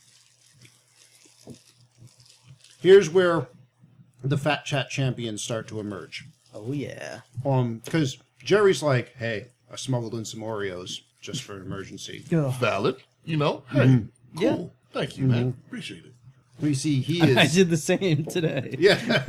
here's where the Fat Chat champions start to emerge. Oh yeah. Um, because Jerry's like, hey, I smuggled in some Oreos just for an emergency. Ugh. Valid. You know. Hey. Mm-hmm. Cool. Thank you, man. Appreciate it. We see he I is did the same today. yeah.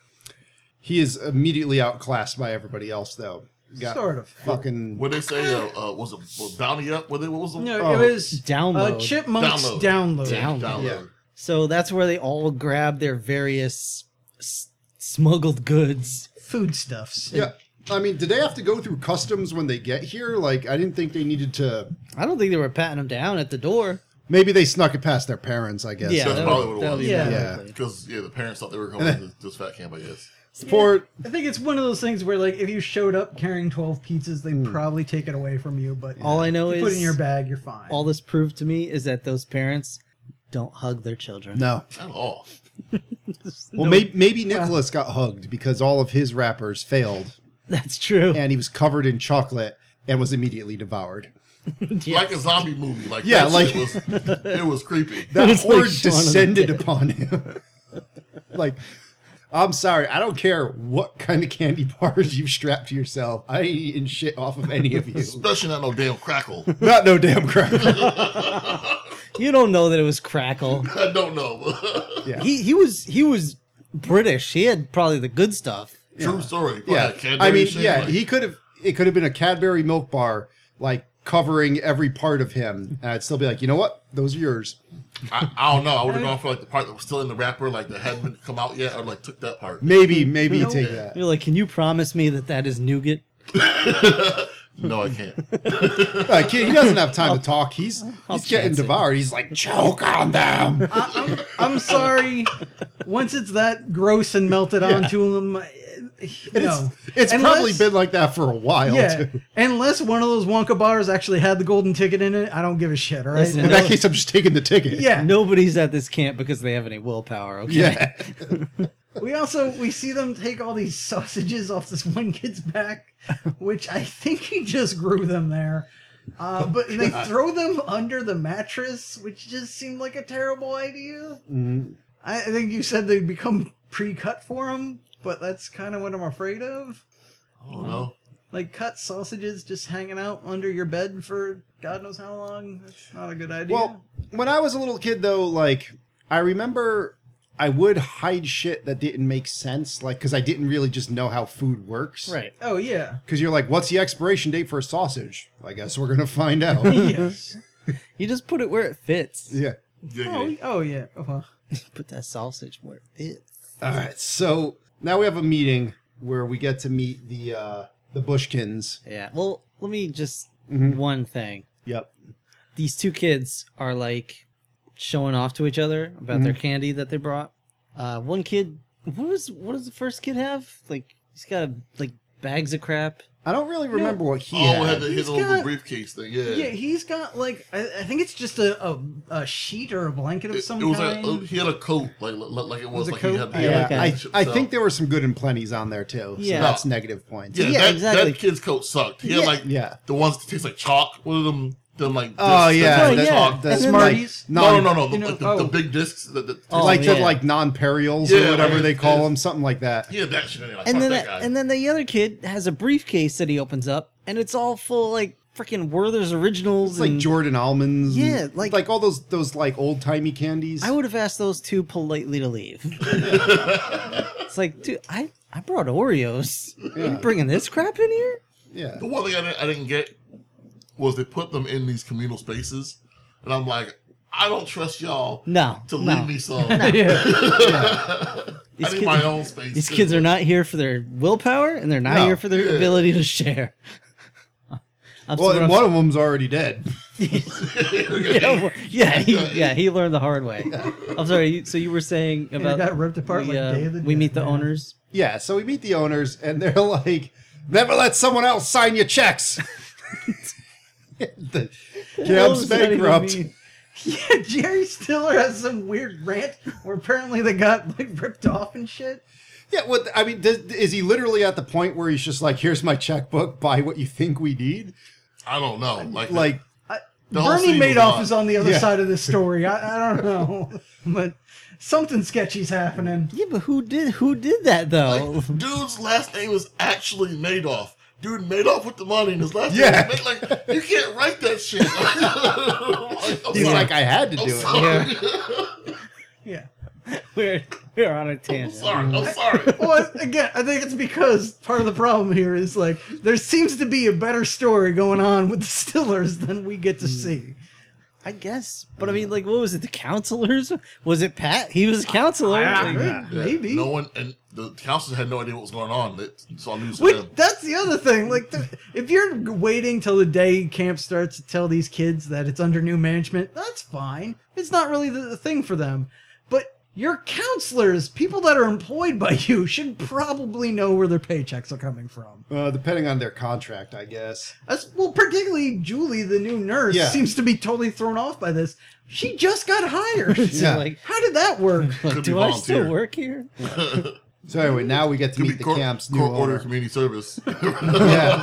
He is immediately outclassed by everybody else, though. Got Sort of. fucking What they say? Uh, uh, was it was Bounty Up? What, it, what was the No, Oh, it was download. Uh, Chipmunks Download. download. Download. download? Yeah. So that's where they all grab their various s- smuggled goods. Foodstuffs. yeah. I mean, did they have to go through customs when they get here? Like, I didn't think they needed to. I don't think they were patting them down at the door. Maybe they snuck it past their parents. I guess. Yeah, That's that probably would- what it that would was. be Yeah. more Yeah. likely. Because yeah, the parents thought they were going to this, this fat camp. I guess. Support. I think it's one of those things where, like, if you showed up carrying twelve pizzas, they'd probably take it away from you. But All I know you is put it in your bag, you're fine. all this proved to me is that those parents don't hug their children. No. At all. Well, maybe, maybe Nicholas got hugged because all of his wrappers failed, That's true. and he was covered in chocolate and was immediately devoured. Like a zombie movie. Like Yeah, that like- shit was. It was creepy. That It's like horde Shaun of the descended Dead. upon him. Like, I'm sorry, I don't care what kind of candy bars you've strapped to yourself. I ain't eating shit off of any of you. Especially not no damn crackle. Not no damn crap. You don't know that it was Crackle. I don't know. Yeah. He he was he was British. He had probably the good stuff. True story. Yeah, Like, Cadbury I mean, shit, yeah, like- he could have. It could have been a Cadbury milk bar, like covering every part of him, and I'd still be like, you know what? Those are yours. I, I don't know. I would have gone for like the part that was still in the wrapper, like that hadn't come out yet. I like took that part. Maybe, maybe you take that. You're like, can you promise me that that is nougat? No, I can't. Uh, kid, he doesn't have time to talk. He's he's getting chance it. devoured. He's like, choke on them. I'm, I'm sorry. Once it's that gross and melted onto him, no. It's, it's Unless- probably been like that for a while Yeah, too. unless one of those Wonka bars actually had the golden ticket in it, I don't give a shit. All right. Listen, In that case, I'm just taking the ticket. Yeah. Nobody's at this camp because they have any willpower. Okay. Yeah. We also we see them take all these sausages off this one kid's back, which I think he just grew them there. Uh, but they throw them under the mattress, which just seemed like a terrible idea. Mhm. I, I think you said they'd become pre-cut for him, but that's kind of what I'm afraid of. Oh no. like cut sausages just hanging out under your bed for God knows how long. That's not a good idea. Well, when I was a little kid, though, like, I remember I would hide shit that didn't make sense, like, because I didn't really just know how food works. Right. oh yeah. Because you're like, what's the expiration date for a sausage? I guess we're going to find out. Yes. You just put it where it fits. Yeah. Oh, oh yeah. Uh-huh. Put that sausage where it fits. All right, so now we have a meeting where we get to meet the uh, the Bushkins. Yeah. Well, let me just Mhm. one thing. Yep. These two kids are like showing off to each other about their candy that they brought. Uh, one kid, what was what does the first kid have? Like he's got like bags of crap. I don't really remember what he Oh, had. had the, his He's little got- briefcase thing. Yeah. Yeah, he's got like I, I think it's just a, a a sheet or a blanket of It, some it was kind. like, he had a coat, like like, like it was, Was it like coat? he had. Yeah, okay. I, I So- think there were some good and plenties on there too. So Yeah. that's negative points. Yeah, Yeah, that, exactly. that kid's coat sucked. He had Yeah. like Yeah. the ones that taste like chalk. What are them? Them like Oh discs yeah, that Oh, taste the, like yeah. chalk. the And then, Smarties? No, non- no, no, no. you The, know- like, the, oh. the big discs. That, that Oh, like the yeah. like non-perials Yeah, or whatever like, they call it's- them, something like that. He had that shit in it. Like, And fuck then that the, guy. and then the other kid has a briefcase that he opens up, and it's all full of, like freaking Werther's Originals. It's like and Jordan almonds. and- Yeah, like- like all those those like old timey candies. I would have asked those two politely to leave. It's like, dude, I I brought Oreos. You bringing this crap in here? yeah. The one thing I didn't, I didn't get was they put them in these communal spaces, and I'm like, I don't trust y'all No, to no. leave me some. yeah. I These need kids- my own space. These kids are not here for their willpower, and they're not No. here for their Yeah. ability to share. I'm Well, sorry, and I'm- one of them's already dead. yeah, well, yeah, he, yeah, he learned the hard way. I'm sorry. you- So you were saying It about got ripped apart we, like uh, Day of the we Dead, meet the man. owners. Yeah, so we meet the owners, and they're like, "Never let someone else sign your checks." the What Cab's does that even bankrupt. mean? Yeah, Jerry Stiller has some weird rant where apparently they got like ripped off and shit. Yeah, what I mean, does, is he literally at the point where he's just like, "Here's my checkbook, buy what you think we need"? I don't know. Like, Like, the whole Bernie scene was Madoff odd. is on the other Yeah. side of this story. I, I don't know, but something sketchy's happening. Yeah, but who did who did that though? Like, dude's last name is actually Madoff. Dude made off with the money, and his last Yeah. name is Mad- like you can't write that shit. Like, I'm he's sorry. like, "I had to I'm do it." sorry. Yeah. we're we're on a I'm tangent. sorry. I'm sorry. Well, again, I think it's because part of the problem here is like there seems to be a better story going on with the Stillers than we get to see. I guess, but I mean, like, what was it? The counselors? Was it Pat? He was a counselor. Ah, Like, yeah. Maybe. No one and the counselors had no idea what was going on. They saw news to Which, them. that's the other thing. Like, the, if you're waiting till the day camp starts to tell these kids that it's under new management, that's fine. It's not really the, the thing for them. But your counselors, people that are employed by you, should probably know where their paychecks are coming from. Uh, depending on their contract, I guess. That's, well, particularly Julie, the new nurse, Yeah. seems to be totally thrown off by this. She just got hired. so, Yeah. like, How did that work? like, Could be do I still volunteer. work here? So anyway, now we get to Could be meet the court, camp's new court order owner. community service. Yeah.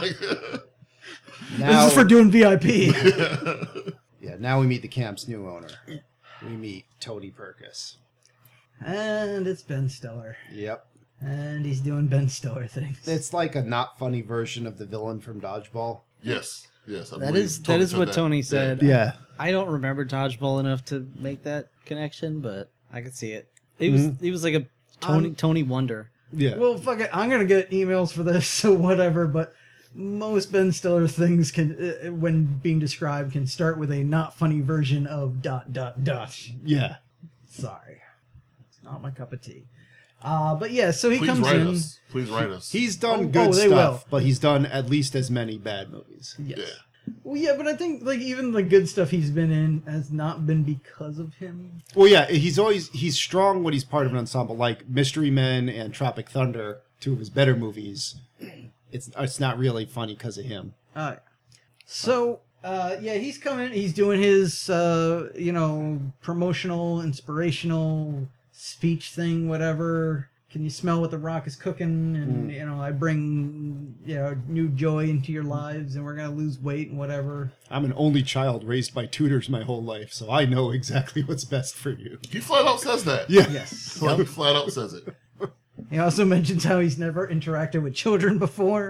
Now, This is for doing V I P. yeah, now we meet the camp's new owner. We meet Tony Perkis. And it's Ben Stiller. Yep. And he's doing Ben Stiller things. It's like a not funny version of the villain from Dodgeball. Yes. Yes. I That believe is Tony that is said what that. Tony said. Yeah. I don't remember Dodgeball enough to make that connection, but I could see it. It was it was like a Tony Um, Tony Wonder. Yeah. Well, fuck it. I'm gonna get emails for this, so whatever. But most Ben Stiller things can, uh, when being described, can start with a not funny version of dot dot dot. yeah. Sorry, it's not my cup of tea. Uh, but yeah, so he Please comes write in. us. Please write us. He's done Oh, good oh, they stuff, will. but he's done at least as many bad movies. Yes. Yeah. Well, yeah, but I think like even the good stuff he's been in has not been because of him. Well, yeah, he's always he's strong when he's part of an ensemble, like Mystery Men and Tropic Thunder, two of his better movies. It's it's not really funny because of him. Uh, so, uh, yeah, he's coming. He's doing his, uh, you know, promotional, inspirational speech thing, whatever. Can you smell what the Rock is cooking? And, you know, I bring, you know, new joy into your lives and we're going to lose weight and whatever. I'm an only child raised by tutors my whole life, so I know exactly what's best for you. He flat out says that. Yeah. Yes. Like, he flat out says it. He also mentions how he's never interacted with children before.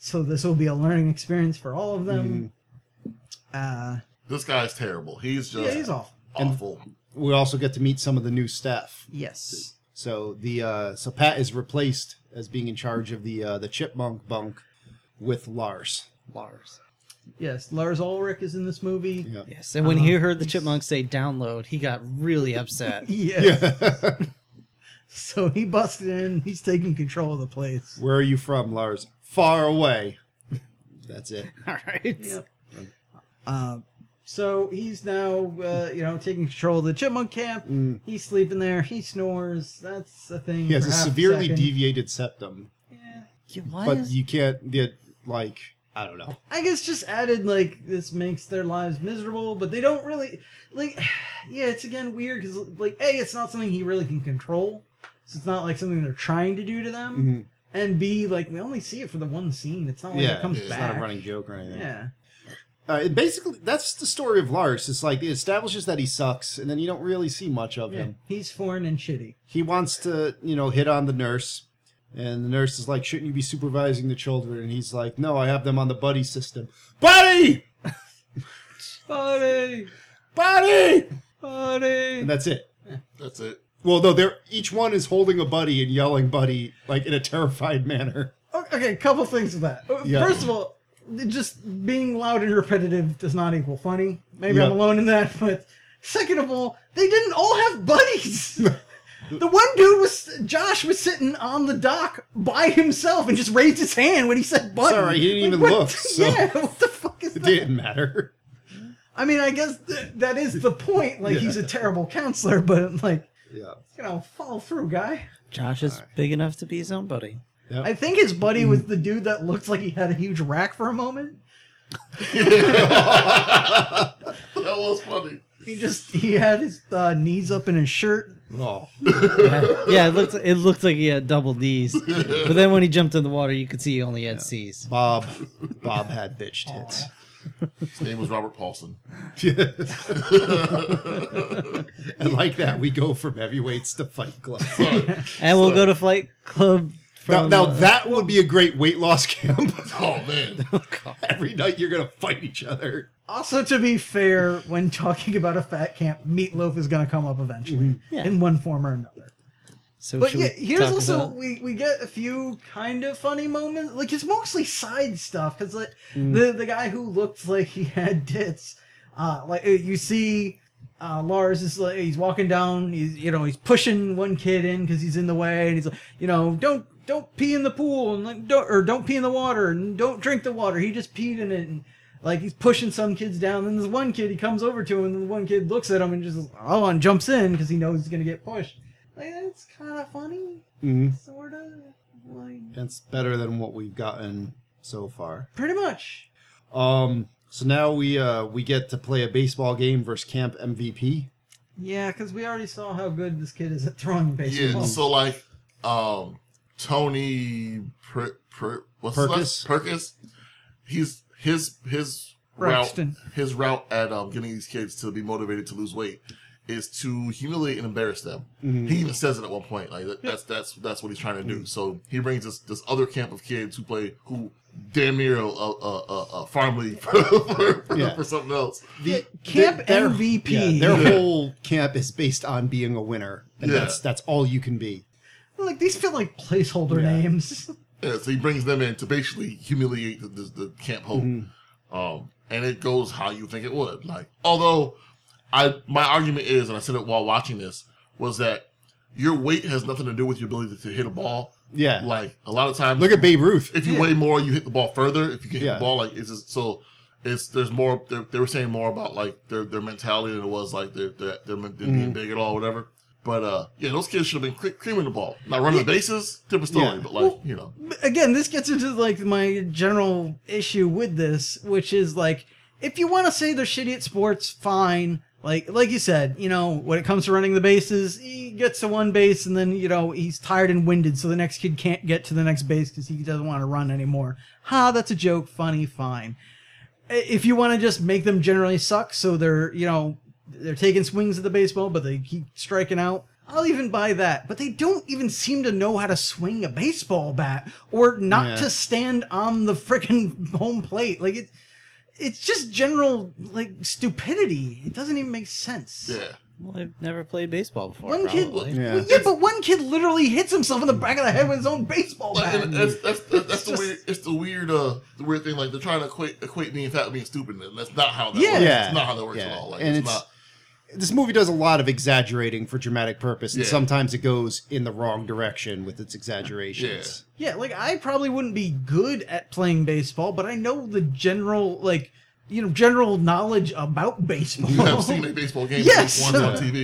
So this will be a learning experience for all of them. Uh, This guy's terrible. He's just yeah, he's awful. awful. We also get to meet some of the new staff. Yes. So the uh, so Pat is replaced as being in charge of the uh, the chipmunk bunk with Lars. Lars. Yes, Lars Ulrich is in this movie. Yeah. Yes, and when he heard the chipmunks say download, he got really upset. Yes. So he busted in. He's taking control of the place. Where are you from, Lars? Far away. That's it. All right. Yep. Uh, so he's now, uh, you know, taking control of the chipmunk camp. He's sleeping there. He snores. That's a thing. He has for a half severely second. deviated septum, Yeah. Yeah, why but is- you can't get like I don't know. I guess just added like this makes their lives miserable, but they don't really like. Yeah, it's again weird because like a, it's not something he really can control. So it's not like something they're trying to do to them. Mhm. And B, like we only see it for the one scene. It's not like Yeah, it comes it's back. not a running joke or anything. Yeah. Uh, it basically, that's the story of Lars. It's like it establishes that he sucks, and then you don't really see much of Yeah. him. He's foreign and shitty. He wants to, you know, hit on the nurse, and the nurse is like, "Shouldn't you be supervising the children?" And he's like, "No, I have them on the buddy system." Buddy, Buddy! buddy, Buddy! and that's it. That's it. Well, no, they're each one is holding a buddy and yelling "buddy" like in a terrified manner. Okay, couple things with that. Uh, Yeah. First of all, just being loud and repetitive does not equal funny. Maybe I'm Yep. alone in that, but second of all, they didn't all have buddies. The one dude was Josh was sitting on the dock by himself and just raised his hand when he said buddy. Sorry, he didn't even what- look, so- Yeah, what the fuck is It that? didn't matter. I mean, I guess th- that is the point. Like, Yeah. he's a terrible counselor, but like, Yeah. you know, follow through, guy. Josh is big enough to be his own buddy. Yep. I think his buddy was the dude that looked like he had a huge rack for a moment. That was funny. He just he had his uh, knees up in his shirt. Oh. Yeah, yeah, it looked it looked like he had double D's, but then when he jumped in the water, you could see he only had C's. Bob. Bob had bitch tits. His name was Robert Paulson. And like that, we go from heavyweights to Fight Club. And we'll go to Flight Club. Now, From, now uh, that would be a great weight loss camp. Oh man. Every night you're gonna fight each other. Also, to be fair, when talking about a fat camp, Meatloaf is going to come up eventually Yeah. in one form or another. So But should yeah, we here's talk also about- we, we get a few kind of funny moments. Like it's mostly side stuff because like the the guy who looked like he had tits, uh, like uh, you see, uh, Lars is like he's walking down. He's you know he's pushing one kid in because he's in the way, and he's like you know don't don't pee in the pool and like don't or don't pee in the water and don't drink the water. He just peed in it and. Like he's pushing some kids down, and this one kid he comes over to him, and the one kid looks at him and just oh and jumps in because he knows he's gonna get pushed. Like that's kind of funny. Mm-hmm. Sort of. Like, That's better than what we've gotten so far. pretty much. Um. So now we uh we get to play a baseball game versus Camp M V P. Yeah, because we already saw how good this kid is at throwing baseball. Yeah. So like, um, Tony per, per, what's his Perkis? last- Perkis. He's his his Braxton. route. His route at um getting these kids to be motivated to lose weight is to humiliate and embarrass them. He even says it at one point. Like that, that's that's that's what he's trying to do. So he brings this this other camp of kids who play who damn near a, a, a, a farm league for, for, Yeah. for something else. The, Camp their- M V P. Yeah, their whole camp is based on being a winner, and Yeah. that's that's all you can be. Like these feel like placeholder Yeah. names. Yeah, so he brings them in to basically humiliate the, the, the camp hope, um, and it goes how you think it would. Like, although I my argument is, and I said it while watching this, was that your weight has nothing to do with your ability to hit a ball. Yeah. Like a lot of times, Look at Babe Ruth. if you Yeah. weigh more, you hit the ball further. If you can hit Yeah. the ball, like it's just so. It's there's more. They, they were saying more about like their their mentality than it was like their their, their, them being big at all, whatever. But uh, yeah, those kids should have been cre- creaming the ball, not running the bases. Different story, Yeah. but like Well, you know, Again, this gets into like my general issue with this, which is like if you want to say they're shitty at sports, fine. Like like you said, you know, when it comes to running the bases, he gets to one base and then, you know, he's tired and winded, so the next kid can't get to the next base because he doesn't want to run anymore. Ha, that's a joke, funny, fine. If you want to just make them generally suck, so they're, you know, they're taking swings at the baseball, but they keep striking out, I'll even buy that. But they don't even seem to know how to swing a baseball bat or not Yeah. to stand on the frickin' home plate. Like, it, it's just general, like, stupidity. It doesn't even make sense. Yeah. Well, I've never played baseball before. One probably. kid, Yeah. well, yeah, but one kid literally hits himself in the back of the head with his own baseball Like, bat. and that's that's that's, that's the just- weird. It's the weird, uh, the weird thing. Like they're trying to equate equate being fat with being stupid, and that's not how that Yeah. works. Yeah. It's not how that works Yeah. at all. Like And it's, it's- not. This movie does a lot of exaggerating for dramatic purpose, and Yeah. sometimes it goes in the wrong direction with its exaggerations. Yeah, like I probably wouldn't be good at playing baseball, but I know the general, like, you know, general knowledge about baseball. You have seen a baseball game. Yes. Yes. Once on T V.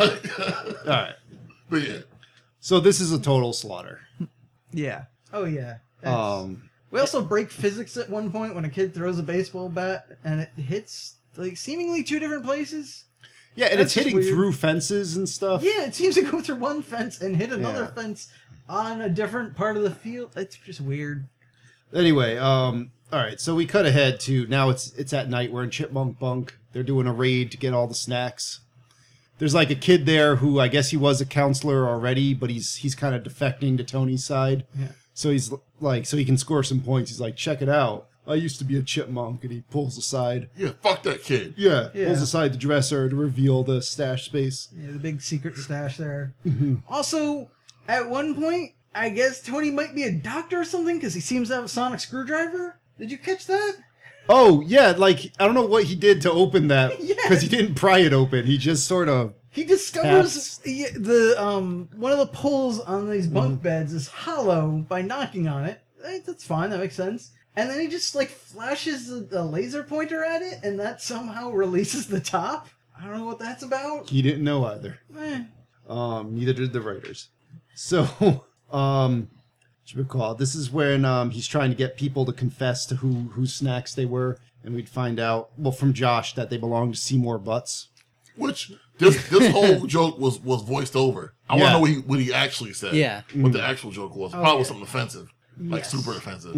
All right. But yeah. So this is a total slaughter. Yeah. Oh yeah. That's- Um, we also break physics at one point when a kid throws a baseball bat and it hits like seemingly two different places. yeah, and That's it's just hitting weird. through fences and stuff. Yeah, it seems to go through one fence and hit another Yeah. fence on a different part of the field. It's just weird. Anyway, um, all right, so we cut ahead to now it's it's at night. We're in Chipmunk Bunk. They're doing a raid to get all the snacks. There's like a kid there who I guess he was a counselor already, but he's he's kind of defecting to Tony's side. Yeah. So he's like, so he can score some points. He's like, check it out. I used to be a chipmunk, and he pulls aside. Yeah. Fuck that kid. Yeah, Yeah. pulls aside the dresser to reveal the stash space. Yeah, the big secret stash there. Mm-hmm. Also, at one point, I guess Tony might be a doctor or something because he seems to have a sonic screwdriver. Did you catch that? Oh yeah, like I don't know what he did to open that Yeah. because he didn't pry it open. He just sort of He discovers the, the um one of the pulls on these bunk Mm-hmm. beds is hollow by knocking on it. Eh, That's fine. That makes sense. And then he just like flashes a, a laser pointer at it, and that somehow releases the top. I don't know what that's about. he didn't know either. Eh. Um, neither did the writers. So, um, what should we call it? This is when um he's trying to get people to confess to who whose snacks they were, and we'd find out well from Josh that they belong to Seymour Butts. Which this this whole joke was was voiced over. I want Yeah. to know what he what he actually said. Yeah. What the actual joke was. Probably was yeah. something offensive, like Yes. super offensive.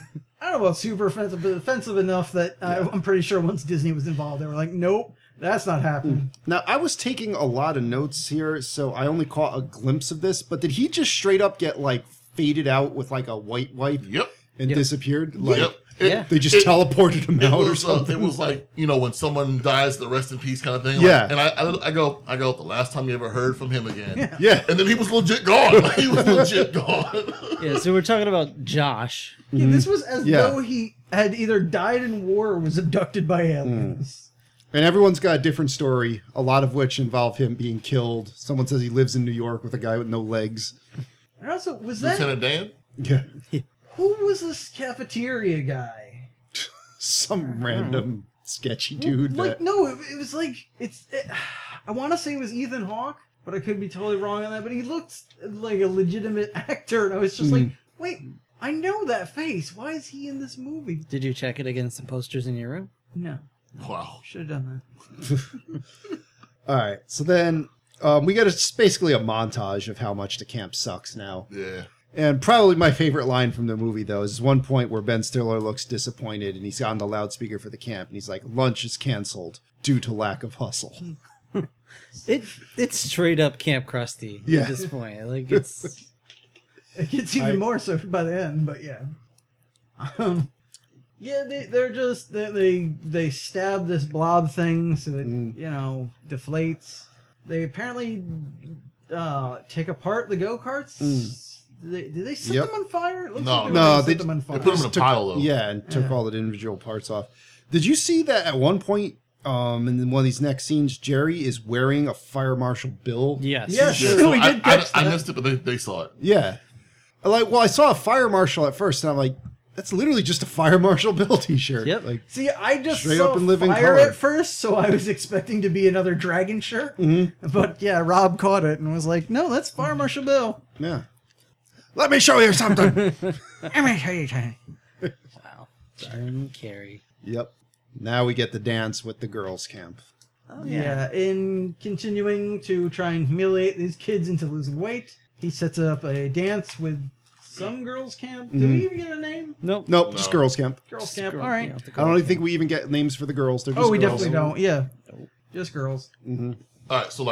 I don't know about super offensive, but offensive enough that uh, I'm pretty sure once Disney was involved, they were like, nope, that's not happening. Now, I was taking a lot of notes here, so I only caught a glimpse of this. But did he just straight up get like faded out with like a white wipe Yep. and disappeared? Like Yep. It- Yeah. they just It- teleported him It out or was, uh, something. it was like, you know, when someone dies, the rest in peace kind of thing. Like, Yeah. And I, I, I go, I go, the last time you ever heard from him again. yeah. And then he was legit gone. Like, he was legit gone. Yeah, so we're talking about Josh. Yeah, this was as Mm-hmm. Yeah. though he had either died in war or was abducted by aliens. And everyone's got a different story, a lot of which involve him being killed. Someone says he lives in New York with a guy with no legs. And also, was that Lieutenant Dan? Yeah. who was this cafeteria guy? Some random sketchy dude. Like, that, no, it, it was like it's. It, I want to say it was Ethan Hawke, but I could be totally wrong on that. But he looked like a legitimate actor, and I was just like, Mm-hmm. wait, I know that face. Why is he in this movie? Did you check it against the posters in your room? No, Wow. should have done that. All right. So then um, we get a, just basically a montage of how much the camp sucks now. Yeah. And probably my favorite line from the movie, though, is one point where Ben Stiller looks disappointed and he's on the loudspeaker for the camp and he's like, lunch is canceled due to lack of hustle. It it's straight up Camp Krusty Yeah. at this point. Like it's It gets even I- more so by the end, but yeah. Um, yeah, they they're just they they, they stab this blob thing so it Mm. you know deflates. They apparently uh, take apart the go karts. Did they, did they set Mm. Yep. them on fire? It looks No. like they No, were gonna they- set them on They fire. put him in a Took- pile, though. Yeah, and took Yeah. all the individual parts off. Did you see that at one point um, in one of these next scenes, Jerry is wearing a Fire Marshal Bill? yes. Yes. Yeah, So so we I, did I, catch I that. missed it, but they, they saw it. Yeah. Like, well, I saw a Fire Marshal at first, and I'm like, that's literally just a Fire Marshal Bill t-shirt. Yep. Like, See, I just Straight saw up in living fire color. at first, so I was expecting to be another dragon shirt. Mm-hmm. But yeah, Rob caught it and was like, "No, that's Fire Marshal Bill." yeah. Let me show you something. Let me tell you something. Wow. Jim Carrey. Yep. Now we get the dance with the girls' camp. Oh Yeah, in continuing to try and humiliate these kids into losing weight, he sets up a dance with some girls' camp. Did we even get a name? Nope. Nope, just No. girls' camp. Girls' camp. Girl- All right. yeah, the I girl don't even camp. think we even get names for the girls. They're just Oh, we girls. definitely don't. Yeah, just girls. All right, so like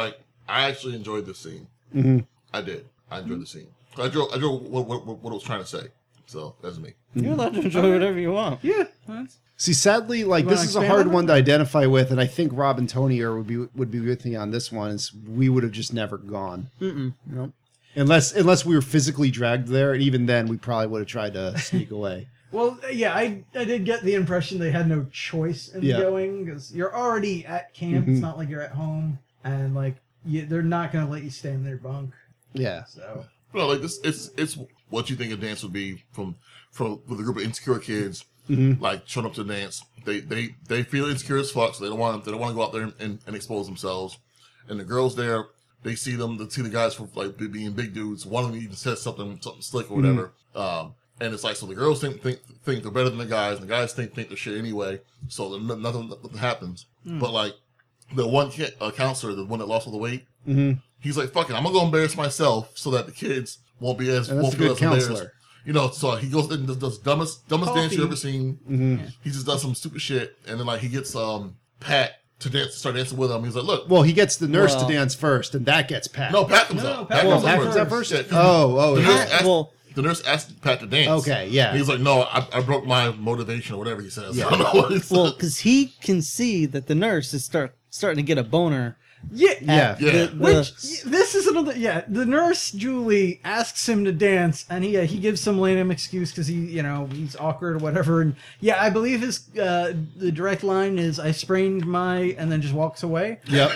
I actually enjoyed this scene. Mm-hmm. I did. I enjoyed the scene. I drove. I drove what, what, what I was trying to say. So that's me. You're allowed to enjoy whatever you want. Yeah. That's, See, sadly, like You this wanna is a expand hard on one that? to identify with, and I think Rob and Tony are, would be would be with me on this one. Is we would have just never gone Mm-mm. Nope. unless unless we were physically dragged there, and even then, we probably would have tried to sneak away. well, yeah, I I did get the impression they had no choice in Yeah. going because you're already at camp. Mhm. It's not like you're at home, and like you, they're not gonna let you stay in their bunk. Yeah, So No, like this. It's it's what you think a dance would be from from with a group of insecure kids. Mhm. Like showing up to the dance, they they they feel insecure as fuck, so they don't want they don't want to go out there and, and expose themselves. And the girls there, they see them, they see the guys from like being big dudes. One of them even says something something slick or whatever. Um, and it's like so the girls think think think they're better than the guys, and the guys think think they're shit anyway. So then nothing, nothing happens. But like the one kid, uh, counselor, the one that lost all the weight, Mhm. he's like, "Fuck it, I'm gonna go embarrass myself so that the kids won't be as And that's won't a feel good as embarrassed." counselor. You know, so he goes and does the dumbest dumbest dance you Coffee. ever seen. Mm-hmm. He just does some stupid shit, and then like he gets um Pat to dance, start dancing with him. He's like, "Look, Well, he gets the nurse Well- to dance first, and that gets Pat. no, Pat comes No, out. Pat Pat well, comes Pat out comes out first. Yeah, 'cause Oh, oh, the, yeah. nurse asked, Well- the nurse asked Pat to dance. Okay, yeah. And he's like, "No, I, I broke my motivation or whatever he says." Yeah. I don't know what he says. Well, because he can see that the nurse is start starting to get a boner. yeah, Yeah. at Yeah. The, the, Which this is another yeah. The nurse Julie asks him to dance, and he uh, he gives some lame excuse because he you know he's awkward or whatever. And yeah, I believe his uh, the direct line is "I sprained my," and then just walks away. Yep.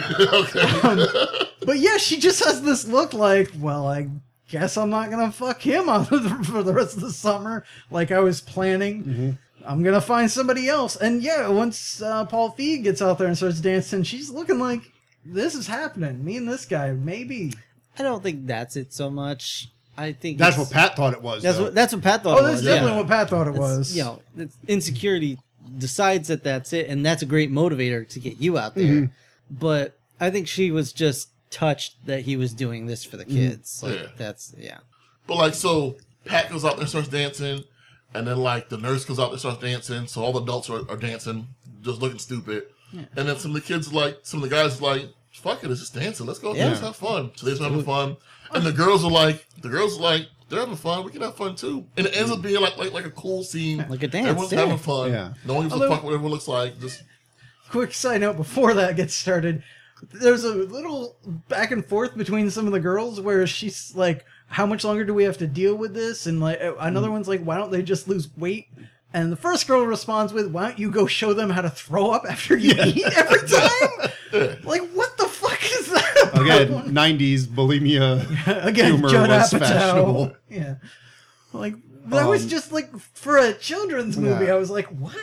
But yeah, she just has this look like, well, I guess I'm not gonna fuck him on the, for the rest of the summer like I was planning. Mm-hmm. I'm gonna find somebody else. And yeah, once uh, Paul Feig gets out there and starts dancing, she's looking like this is happening. Me and this guy, maybe. I don't think that's it so much. I think That's it's- what Pat thought it was. That's though. what that's what Pat thought. Oh, it that's was, definitely yeah. what Pat thought it It's, was. You know, it's insecurity decides that that's it, and that's a great motivator to get you out there. Mm-hmm. But I think she was just touched that he was doing this for the kids. Like Yeah. that's yeah. But like, so Pat goes out there and starts dancing, and then like the nurse goes out there and starts dancing. So all the adults are, are dancing, just looking stupid. And then some of the kids like, some of the guys are like, "Fuck it, it's just dancing. Let's go, Yeah. let's have fun." So they're just having fun, and the girls are like, the girls are like, they're having fun. We can have fun too. And it ends up being like like like a cool scene, Like a dance, Everyone's yeah. having fun. Yeah. No one gives Although- a fuck what everyone looks like. Just Quick side note before that gets started, there's a little back and forth between some of the girls where she's like, how much longer do we have to deal with this? And like another one's like, why don't they just lose weight? And the first girl responds with, why don't you go show them how to throw up after you eat every time? Like, what the fuck is that about? Again, nineties bulimia. Again, humor Judd was Apatow. fashionable. Yeah. Like, that was Um, just like, for a children's movie, yeah. I was like, what?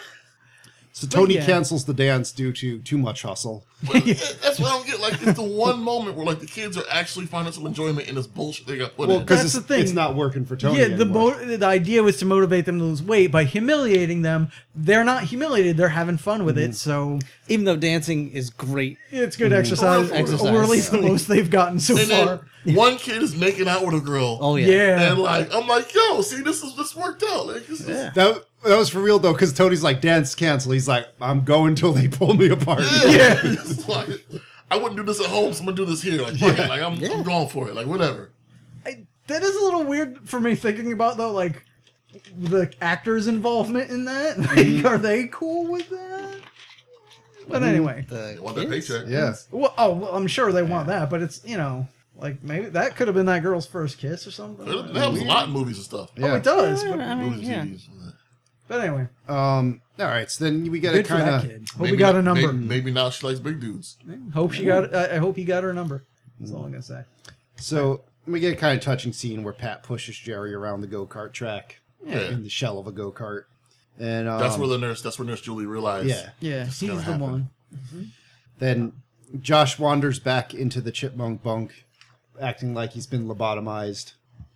So Tony yeah. cancels the dance due to too much hustle. but that's what I don't get. Like, it's the one moment where like the kids are actually finding some enjoyment in this bullshit they got put Well, in. because That's it's, the thing. it's not working for Tony Yeah, the anymore. mo- the idea was to motivate them to lose weight by humiliating them. They're not humiliated; they're having fun with Mm-hmm. it. So Even though dancing is great. it's good exercise, Exercise. or at least the most they've gotten so and far. then one kid is making out with a girl. Oh yeah. Yeah, And like I'm like, yo, see, this is this worked out. Like, this is, Yeah. That that was for real though, because Tony's like, dance cancel. He's like, I'm going till they pull me apart. yeah. It's like, I wouldn't do this at home, so I'm gonna do this here. Like, yeah, like I'm, I'm going for it. Like, whatever. I, that is a little weird for me thinking about though. Like the actors' involvement in that. Like, are they cool with that? But anyway, The They want that kids? paycheck. Yeah. well, oh, well, I'm sure they want that, but it's you know, like maybe that could have been that girl's first kiss or something. That happens a lot in movies and stuff. Oh, it does. Yeah, But, I mean, Movies, yeah. T Vs. but anyway, Um. All right. So then we got to good for kind that of. kid. Hope we got a number. Maybe, maybe now she likes big dudes. Hope she got. I I hope he got her number. That's all I'm gonna say. So we get a kind of touching scene where Pat pushes Jerry around the go kart track Yeah. in the shell of a go kart, and um, That's where the nurse. That's where Nurse Julie realized. yeah. Yeah, This is he's gonna the happen. one. Then Josh wanders back into the chipmunk bunk, acting like he's been lobotomized.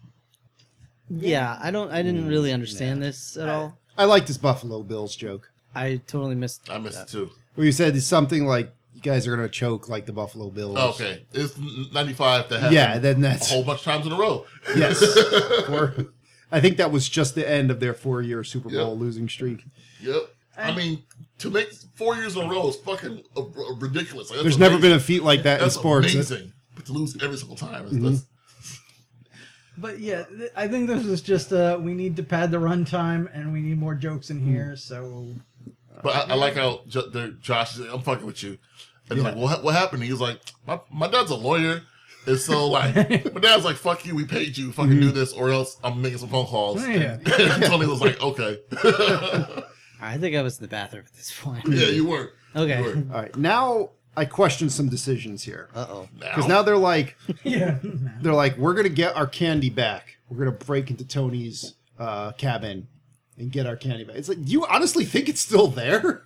Yeah, I don't. I didn't really understand this at all. I liked his Buffalo Bills joke. I totally missed. I missed it too. Where you said it's something like you guys are gonna choke like the Buffalo Bills. Oh, okay, it's ninety-five that happened. Yeah, then a that's whole bunch of times in a row. yes. Four, I think that was just the end of their four-year Super Bowl Yep. losing streak. Yep. I mean, to make four years in a row is fucking uh, uh, ridiculous. Like, that's There's never amazing. been a feat like that That's in sports. amazing. to lose every single time. It's, Mhm. that's- But yeah, th- I think this was just uh, we need to pad the runtime and we need more jokes in here. So But I, I like how jo- they're- Josh is like, I'm fucking with you. And Yeah. they're like, what, what happened? He was like, my, my dad's a lawyer. And so, like, my dad's like, fuck you, we paid you. Fucking do this or else I'm making some phone calls. Yeah. And Tony was like, okay. I think I was in the bathroom at this point. Yeah, you were. Okay. You were. All right, now I question some decisions here Uh oh. because now they're like, yeah, they're like, we're gonna get our candy back. We're gonna break into Tony's uh, cabin and get our candy back. It's like, do you honestly think it's still there?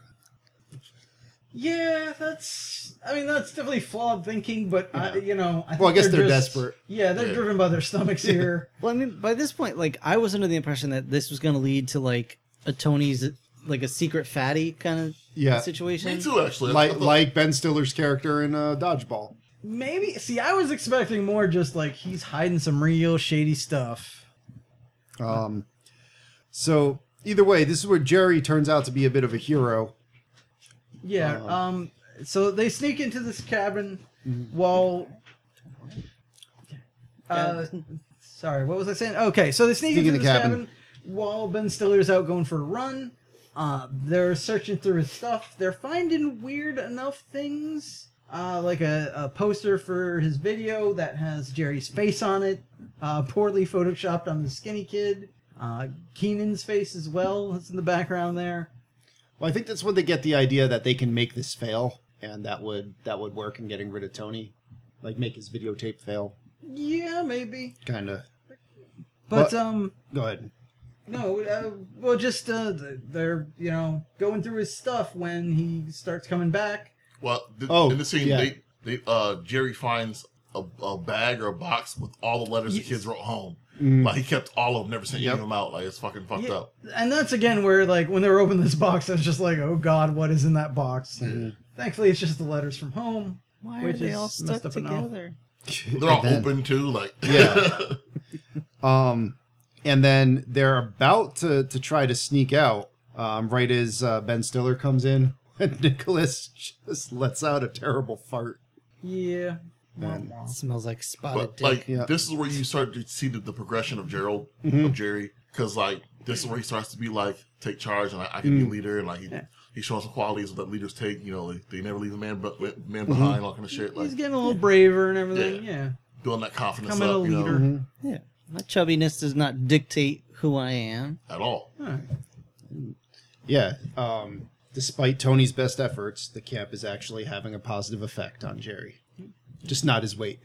yeah, that's. I mean, that's definitely flawed thinking, but I, Yeah. you know, I think Well, I guess they're just- desperate. Yeah, they're Yeah. driven by their stomachs here. Well, I mean, by this point, like, I was under the impression that this was going to lead to, like, a Tony's, like, a secret fatty kind of Yeah, situation. Me too, actually. I like thought- like Ben Stiller's character in uh, Dodgeball. Maybe. See, I was expecting more just like he's hiding some real shady stuff. Um, so either way, this is where Jerry turns out to be a bit of a hero. Yeah. Um, Um. So they sneak into this cabin while. Uh, sorry, what was I saying? Okay, so they sneak, Sneak into in this the cabin. cabin. while Ben Stiller's out going for a run. Uh, they're searching through his stuff. They're finding weird enough things, uh, like a, a poster for his video that has Jerry's face on it, uh, poorly photoshopped on the skinny kid. Uh, Keenan's face as well. It's in the background there. Well, I think that's when they get the idea that they can make this fail, and that would that would work in getting rid of Tony, like make his videotape fail, Yeah, maybe. kind of. But, But- um, Go ahead. no, uh, well, just, uh, they're, you know, going through his stuff when he starts coming back. Well, th- Oh, in the scene, yeah. they, they, uh, Jerry finds a, a bag or a box with all the letters the kids wrote home. Mm. Like, he kept all of them, never sent any Yep. of them out. Like, it's fucking fucked Yeah, up. and that's again where, like, when they were opening this box, I was just like, oh god, what is in that box? Mm-hmm. Thankfully, it's just the letters from home. Why Which are they is all messed stuck up enough. together? They're all And then- open, too. Like, Yeah. Um, and then they're about to, to try to sneak out, um, right as uh, Ben Stiller comes in, and Nicholas just lets out a terrible fart. Yeah. Man. Wah, wah. It smells like spotted But dick. like Yeah. this is where you start to see the, the progression of Gerald, Mhm. of Jerry, because like this is where he starts to be like take charge and like, I can be a Mm. leader, and like he, Yeah. he shows some qualities that leaders take. You know, they, they never leave a man but man Mm-hmm. behind, all kind of shit. Like He's getting a little braver and everything. Yeah. building that confidence Becoming up, a you know, leader. Mhm. Yeah. My chubbiness does not dictate who I am. at all. Alright. Yeah. Um, despite Tony's best efforts, the camp is actually having a positive effect on Jerry. Just not his weight.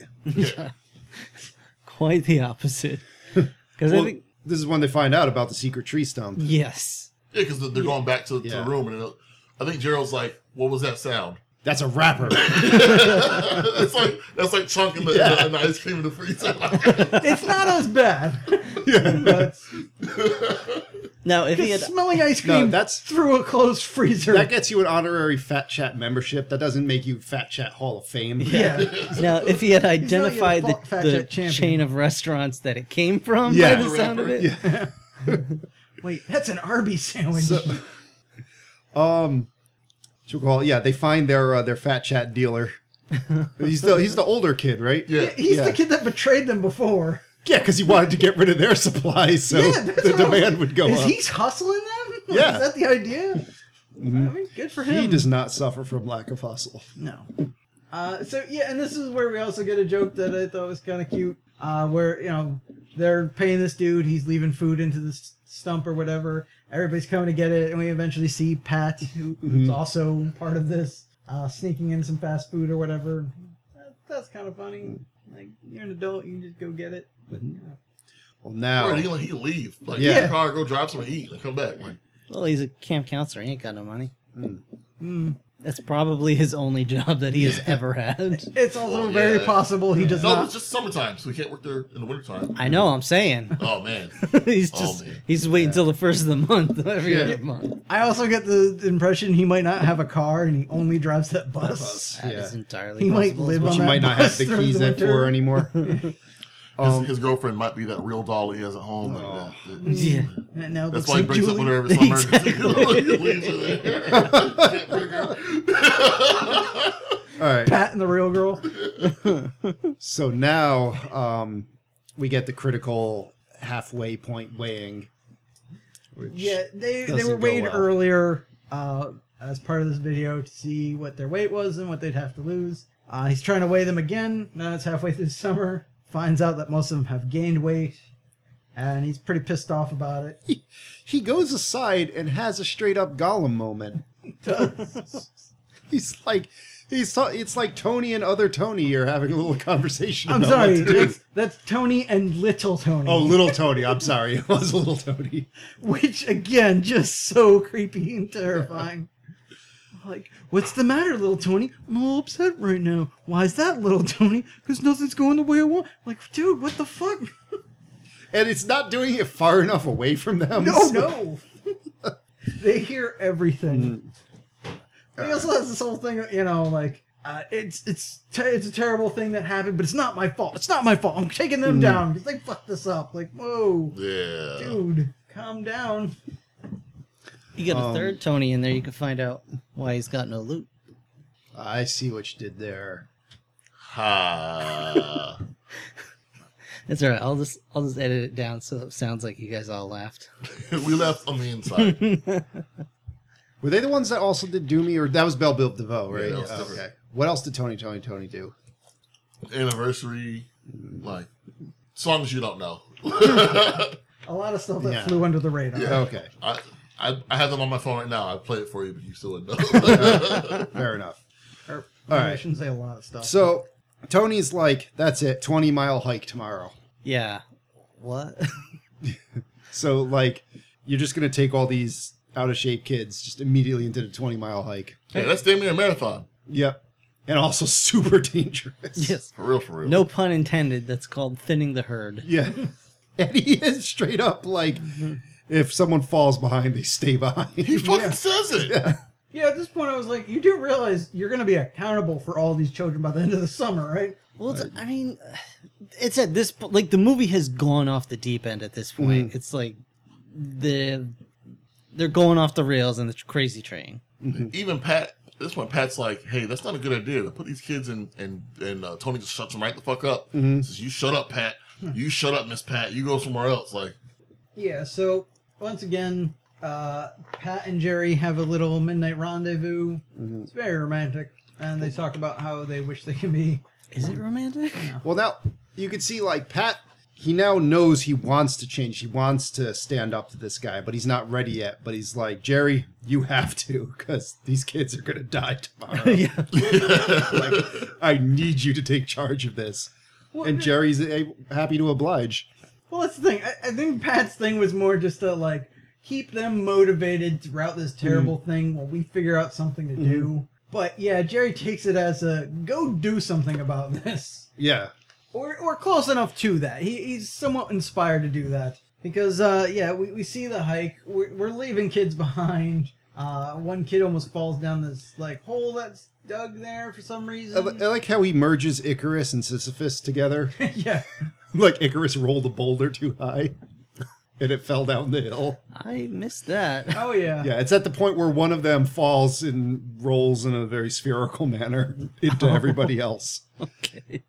Quite the opposite. Because Well, I think, this is when they find out about the secret tree stump. yes. Yeah, because they're going back to, to Yeah. the room, and it- I think Gerald's like, "What was that sound?" That's a rapper. It's like that's like chunking the, Yeah. the, the ice cream in the freezer. It's not as bad. But Now, if he had, smelling ice No, cream that's- through a closed freezer. That gets you an honorary Fat Chat membership. That doesn't make you Fat Chat Hall of Fame. yeah. now if he had not identified yet a the, Fat the Chat champion. chain of restaurants that it came from, Yeah. by the sound of it, Yeah. Wait, that's an Arby's sandwich. So- Um, what you call it? Yeah, they find their uh, their Fat Chat dealer. He's the he's the older kid, right? Yeah. He's yeah. the kid that betrayed them before. Yeah, because he wanted to get rid of their supplies, so Yeah, that's the what I was- demand would go Is up. he hustling them? Like, Yeah. Is that the idea? I mean, good for him. He does not suffer from lack of hustle. No. Uh, so yeah, and this is where we also get a joke that I thought was kind of cute, uh, where you know they're paying this dude, he's leaving food into the s- stump or whatever. Everybody's coming to get it, and we eventually see Pat, who, who's also part of this, uh, sneaking in some fast food or whatever. That, that's kind of funny. Like you're an adult, you can just go get it. But you know. Well, now Or he like he can leave, like Yeah. get in the car, go drive somewhere, eat, and come back. Like, well, he's a camp counselor. He ain't got no money. Mm. That's probably his only job that he has ever had. It's also Well, very yeah. possible he does no, not. it's just summertime, so we can't work there in the wintertime. I know. I'm saying. Oh man, he's Oh, just man. he's waiting until the first of the month every Yeah. other month. I also get the impression he might not have a car and he only drives that bus. bus. That Yeah. is entirely He might possible. live which on you that might not bus have the through keys the in for winter. anymore. his, Um, his girlfriend might be that real doll he has at home. Like Oh. that. Yeah. And now it That's looks why he like brings up Julie. with her every summer. Exactly. He leaves her there. Can't bring her. right. Pat and the real girl. So now um, we get the critical halfway point weighing. Which Yeah, they they doesn't were go weighed well. earlier uh, as part of this video to see what their weight was and what they'd have to lose. Uh, he's trying to weigh them again. Now it's halfway through the summer. Finds out that most of them have gained weight, and he's pretty pissed off about it. He, he goes aside and has a straight up Gollum moment. He's like, he's so- it's like Tony and other Tony are having a little conversation. I'm about sorry, what to do. that's, that's Tony and Little Tony. Oh, little Tony. I'm sorry, it was little Tony. Which, again, just so creepy and terrifying. Like, what's the matter, Little Tony? I'm a little upset right now. Why is that, Little Tony? Because nothing's going the way I want. Like, dude, what the fuck? And it's not doing it far enough away from them. No, so- no. They hear everything. He also has this whole thing, you know, like, uh, it's it's te- it's a terrible thing that happened, but it's not my fault. It's not my fault. I'm taking them down because they fucked this up. Like, whoa, Yeah. dude, calm down. You get a Um, third Tony in there, you can find out why he's got no loot. I see what you did there. Ha. It's alright, I'll just I'll just edit it down so it sounds like you guys all laughed. We left on the inside. Were they the ones that also did Doomy, or that was Belle Biv DeVoe, right? Yeah, that was Oh, different. okay. What else did Tony, Tony, Tony do? Anniversary, like songs you don't know. A lot of stuff that Yeah. flew under the radar. Yeah. Okay, I, I I have them on my phone right now. I'd play it for you, but you still wouldn't know. fair enough. Or, All I right. shouldn't say a lot of stuff. So Tony's like, that's it, twenty mile hike tomorrow. Yeah. What? So like, you're just gonna take all these out of shape kids just immediately into the twenty mile hike. Hey, that's damn near a marathon. Yep, and also super dangerous. Yes. For real, for real. No pun intended, that's called thinning the herd. Yeah, and he is straight up like, if someone falls behind, they stay behind. He fucking says it. yeah, at this point, I was like, you do realize you're going to be accountable for all these children by the end of the summer, right? Well, it's, I mean, it's at this point, like, the movie has gone off the deep end at this point. Mm. It's like, the they're going off the rails in the crazy train. Even Pat, this one, Pat's like, hey, that's not a good idea. To put these kids in, and and uh, Tony just shuts them right the fuck up. Says, you shut up, Pat. You shut up, Miss Pat. You go somewhere else. Like, Yeah, so once again, uh, Pat and Jerry have a little midnight rendezvous. It's very romantic, and they talk about how they wish they could be. Is it romantic? Well, now you can see like Pat. He now knows he wants to change. He wants to stand up to this guy, but he's not ready yet. But he's like, Jerry, you have to, because these kids are gonna die tomorrow. Yeah. Like, I need you to take charge of this. Well, And Jerry's a- happy to oblige. Well, that's the thing. I, I think Pat's thing was more just to, like, keep them motivated throughout this terrible thing while we figure out something to do. But, yeah, Jerry takes it as a, go do something about this. Yeah. Or, or close enough to that. He, he's somewhat inspired to do that. Because, uh, yeah, we, we see the hike. We're, we're leaving kids behind. Uh, one kid almost falls down this, like, hole that's dug there for some I, reason. li- I like how he merges Icarus and Sisyphus together. yeah. Like Icarus rolled a boulder too high, and it fell down the hill. I missed that. Oh, yeah. Yeah, it's at the point where one of them falls and rolls in a very spherical manner into everybody else. Okay.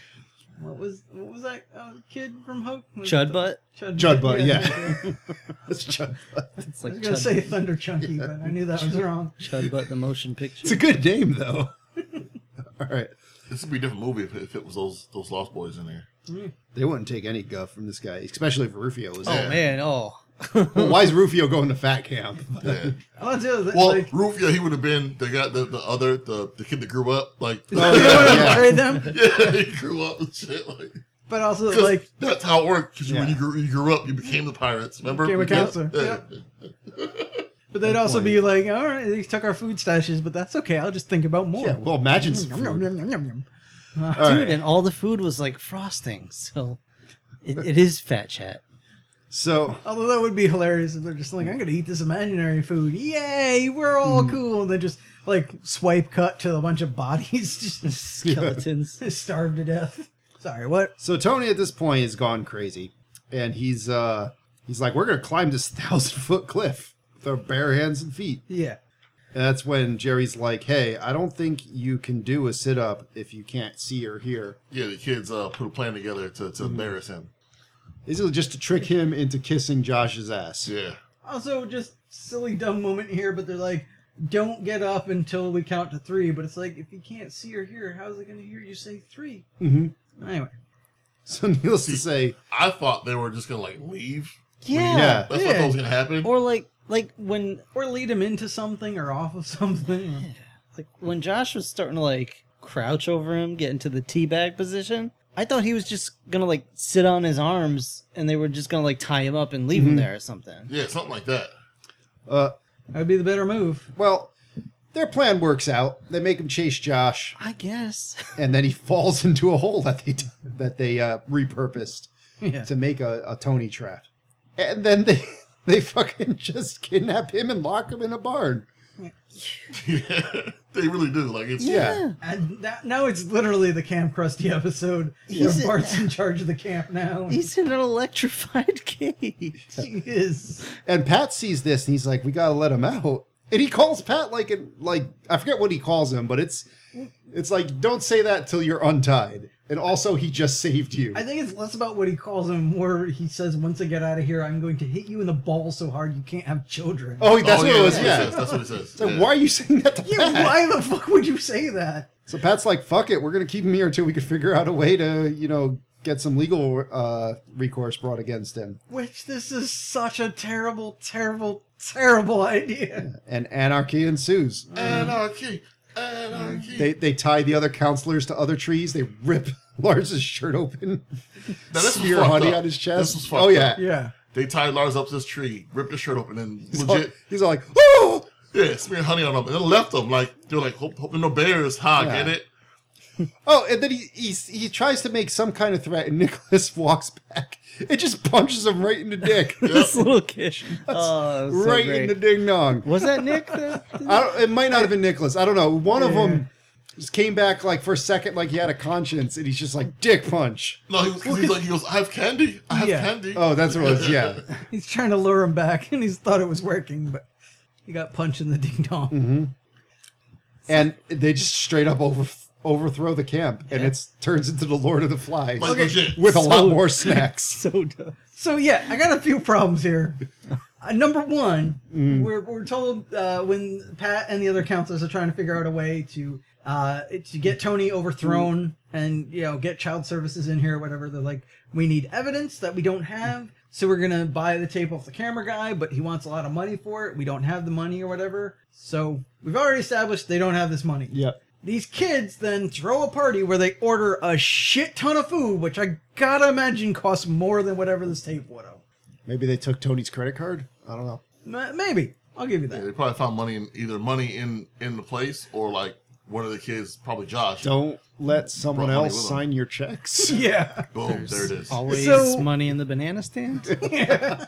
What was what was that uh, kid from Hope? Was Chud it- butt? Chud, Chud butt, okay. yeah. That's Chud butt. It's I like was gonna Chud, say Thunder Chunky, but I knew that was wrong. Chud butt the motion picture. It's a good name, though. All right. this would be a different movie if, if it was those those Lost Boys in there. They wouldn't take any guff from this guy, especially if Rufio was Oh there. man, oh. Well, why is Rufio going to fat camp? Yeah. Well, that's the other thing, Well, like, Rufio, he would have been the guy, the, the other, the, the kid that grew up. Like, Oh, you yeah, want to yeah. marry them, yeah, he grew up and shit. Like, but also 'cause like that's how it worked. Because Yeah. when you grew, you grew up, you became the pirates. Remember? Became a Yeah. counselor, Yeah. but they'd also point. be like, all right, they took our food stashes, but that's okay. I'll just think about more. Yeah, well, imagine some Yum, yum, food. yum, yum, yum, yum. All Dude, right. and all the food was like frosting, so it, it is fat chat. So, Although that would be hilarious if they're just like, I'm gonna eat this imaginary food. Yay, we're all cool. And then just like swipe cut to a bunch of bodies just Skeletons. starved to death. Sorry, what? so Tony at this point has gone crazy, and he's uh he's like, we're gonna climb this thousand foot cliff with our bare hands and feet. Yeah. And that's when Jerry's like, hey, I don't think you can do a sit-up if you can't see or hear. Yeah, the kids uh, put a plan together to, to embarrass him. Basically just to trick him into kissing Josh's ass. Yeah. Also, just silly dumb moment here, but they're like, don't get up until we count to three. But it's like, if you can't see or hear, how's it going to hear you say three? Mm-hmm. Anyway. So needless to say... I thought they were just going to, like, leave. Yeah. Yeah. That's what I Yeah. thought was going to happen. Or like like when Or lead him into something or off of something. like when Josh was starting to like crouch over him, get into the teabag position. I thought he was just gonna like sit on his arms and they were just gonna like tie him up and leave him there or something. Yeah, something like that. Uh, That would be the better move. well, their plan works out. They make him chase Josh, I guess. and then he falls into a hole that they that they uh, repurposed Yeah. to make a, a Tony trap. And then they they fucking just kidnap him and lock him in a barn. Yeah, they really do. Like, it's... Yeah. And that, now it's literally the Camp Krusty episode. He's- Where Bart's in charge of the camp now. He's in an electrified cage. He is. And Pat sees this and he's like, "We gotta let him out." And he calls Pat like, an, like I forget what he calls him, but it's it's like, don't say that till you're untied. And also, he just saved you. I think it's less about what he calls him, more he says, once I get out of here, I'm going to hit you in the balls so hard you can't have children. Oh, that's Oh, what yeah, it was. that's Yeah. What it says. That's what it says. So Yeah. why are you saying that to Yeah, Pat? why the fuck would you say that? So Pat's like, "Fuck it, we're gonna keep him here until we can figure out a way to, you know, get some legal uh, recourse brought against him." Which, this is such a terrible, terrible, terrible idea. And anarchy ensues. Anarchy. Anarchy. They they tie the other counselors to other trees. They rip Lars's shirt open, Now, this was smear fucked honey up. on his chest. This was fucked Oh yeah. up. Yeah. They tied Lars up to this tree, ripped his shirt open, and He's all, legit, he's all like, "Oh!" yeah, smeared honey on him, and then left them. Like, they're like, hope, hoping no bears. Ha, Yeah. get it? Oh, and then he he he tries to make some kind of threat, and Nicholas walks back. It just punches him right in the dick, This little kid. Oh, that was so right great. in the ding dong. Was that Nick? That- I don't, it might not have been Nicholas. I don't know. One of Yeah. them just came back like for a second, like he had a conscience, and he's just like dick punch. No, he was, 'cause he's like, he goes, I have candy. I have Yeah. candy. Oh, that's what it was. Yeah. He's trying to lure him back, and he's thought it was working, but he got punched in the ding dong. Mm-hmm. And they just straight up over overthrow the camp, and it turns into the Lord of the Flies Like, legit. with a lot So- more snacks. so dumb. So yeah, I got a few problems here. Uh, number one, Mm. we're, we're told uh, when Pat and the other counselors are trying to figure out a way to uh, to get Tony overthrown and, you know, get child services in here or whatever. They're like, we need evidence that we don't have, so we're gonna buy the tape off the camera guy, but he wants a lot of money for it. We don't have the money or whatever. So we've already established they don't have this money. Yep. These kids then throw a party where they order a shit ton of food, which I gotta imagine costs more than whatever this tape would have. Maybe they took Tony's credit card. I don't know. M- Maybe. I'll give you Yeah, that. they probably found money in either money in, in the place or like one of the kids, probably Josh. Don't let someone Brought money else with them. sign your checks. Yeah. Boom, there it is. Always So- money in the banana stand. So I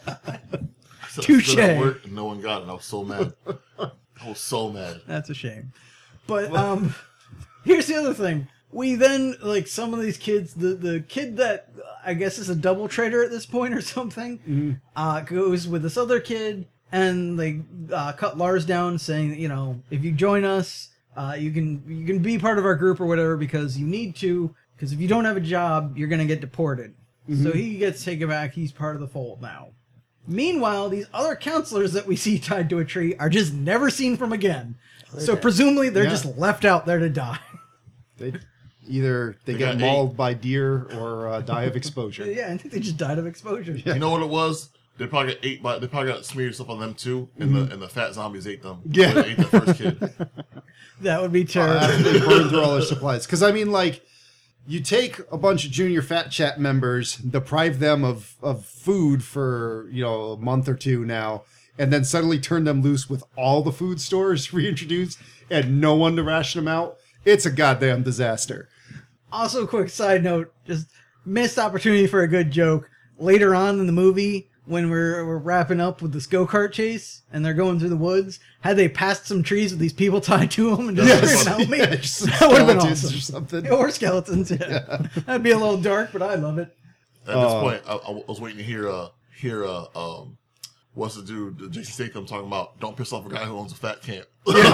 Touche. stood at work and no one got it. I was so mad. I was so mad. That's a shame. But um here's the other thing. We then, like, some of these kids, the, the kid that uh, I guess is a double trader at this point or something, uh, goes with this other kid, and they uh, cut Lars down, saying, you know, if you join us, uh, you can you can be part of our group or whatever because you need to. Because if you don't have a job, you're gonna get deported. So he gets taken back. He's part of the fold now. Meanwhile, these other counselors that we see tied to a tree are just never seen from again. So presumably they're Yeah. just left out there to die. They either they, They get got mauled by deer or uh, die of exposure. Yeah, I think they just died of exposure. You know what it was? They probably got ate by. They probably got smeared stuff on them too, and the and the fat zombies ate them. Yeah. They ate the first kid. That would be terrible. After they burn through all their supplies. Because I mean, like, you take a bunch of junior Fat Chat members, deprive them of of food for you know a month or two now, and then suddenly turn them loose with all the food stores reintroduced and no one to ration them out. It's a goddamn disaster. Also, quick side note, just missed opportunity for a good joke. Later on in the movie, when we're, we're wrapping up with this go-kart chase, and they're going through the woods, had they passed some trees with these people tied to them and just Yes. freaking out me? Yeah, just some That would've been skeletons awesome. or something. Or skeletons, yeah. That'd be a little dark, but I love it. At this point, I, I was waiting to hear uh hear uh um was the dude, the Jason Statham, talking about don't piss off a guy who owns a fat camp.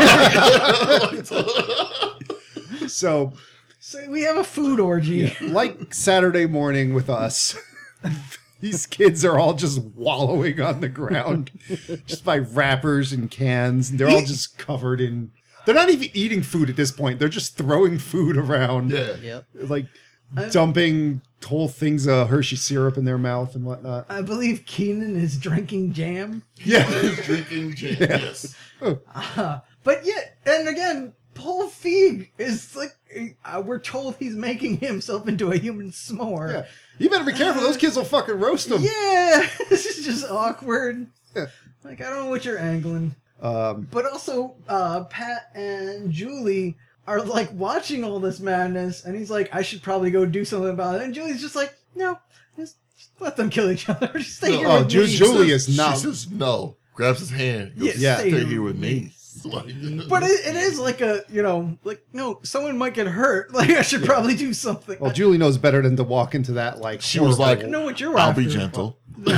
So, So we have a food orgy. like Saturday morning with us, these kids are all just wallowing on the ground, just by wrappers and cans. And they're all just covered in. They're not even eating food at this point. They're just throwing food around. Yeah. Yep. Like dumping whole things of Hershey syrup in their mouth and whatnot. I believe Keenan is drinking jam. Yeah. He's drinking gin. Yes. Uh, but yet, and again, Paul Feig is like, uh, we're told he's making himself into a human s'more. Yeah. You better be careful. Those kids will fucking roast them. Yeah, this is just awkward. Yeah. Like, I don't know what you're angling. Um, But also, uh, Pat and Julie are like watching all this madness, and he's like, I should probably go do something about it. And Julie's just like, no, just, just let them kill each other. Just stay No, here oh, with Ju- me. Julie is not. She says no. Grabs his hand. Goes, Yeah, Yeah. stay Stay here here with with me. me. Like, But it, it is like a, you know, like, no, someone might get hurt. Like, I should probably do something. Well, Julie knows better than to walk into that. Like She was like, I know what you're I'll after. be gentle.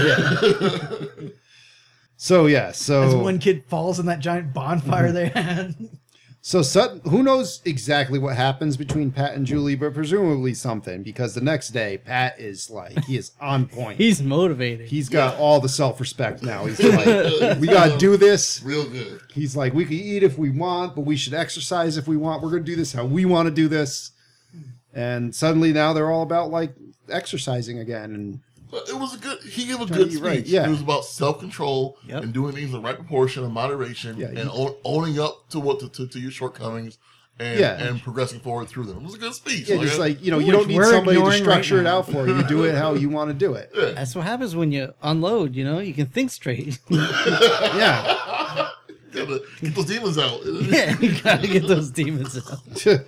So yeah, so As one kid falls in that giant bonfire they had. So Sutton, who knows exactly what happens between Pat and Julie, but presumably something, because the next day Pat is like, he is on point. He's motivated. He's got all the self-respect now. He's like, we gotta do this. Real good. He's like, we can eat if we want, but we should exercise if we want. We're gonna do this how we want to do this. And suddenly now they're all about like exercising again. And But it was a good. He gave a Trying good to eat speech. right, yeah. It was about self control Yep. and doing things in the right proportion and moderation, Yeah, and he- own, owning up to what to, to, to your shortcomings, and Yeah. and progressing forward through them. It was a good speech. yeah, just like, you know, you Which don't need we're somebody to ignoring structure right it now. out for you. You do it how you want to do it. That's what happens when you unload, you know? You can think straight. Yeah. Gotta get those demons out. Yeah, you gotta get those demons out.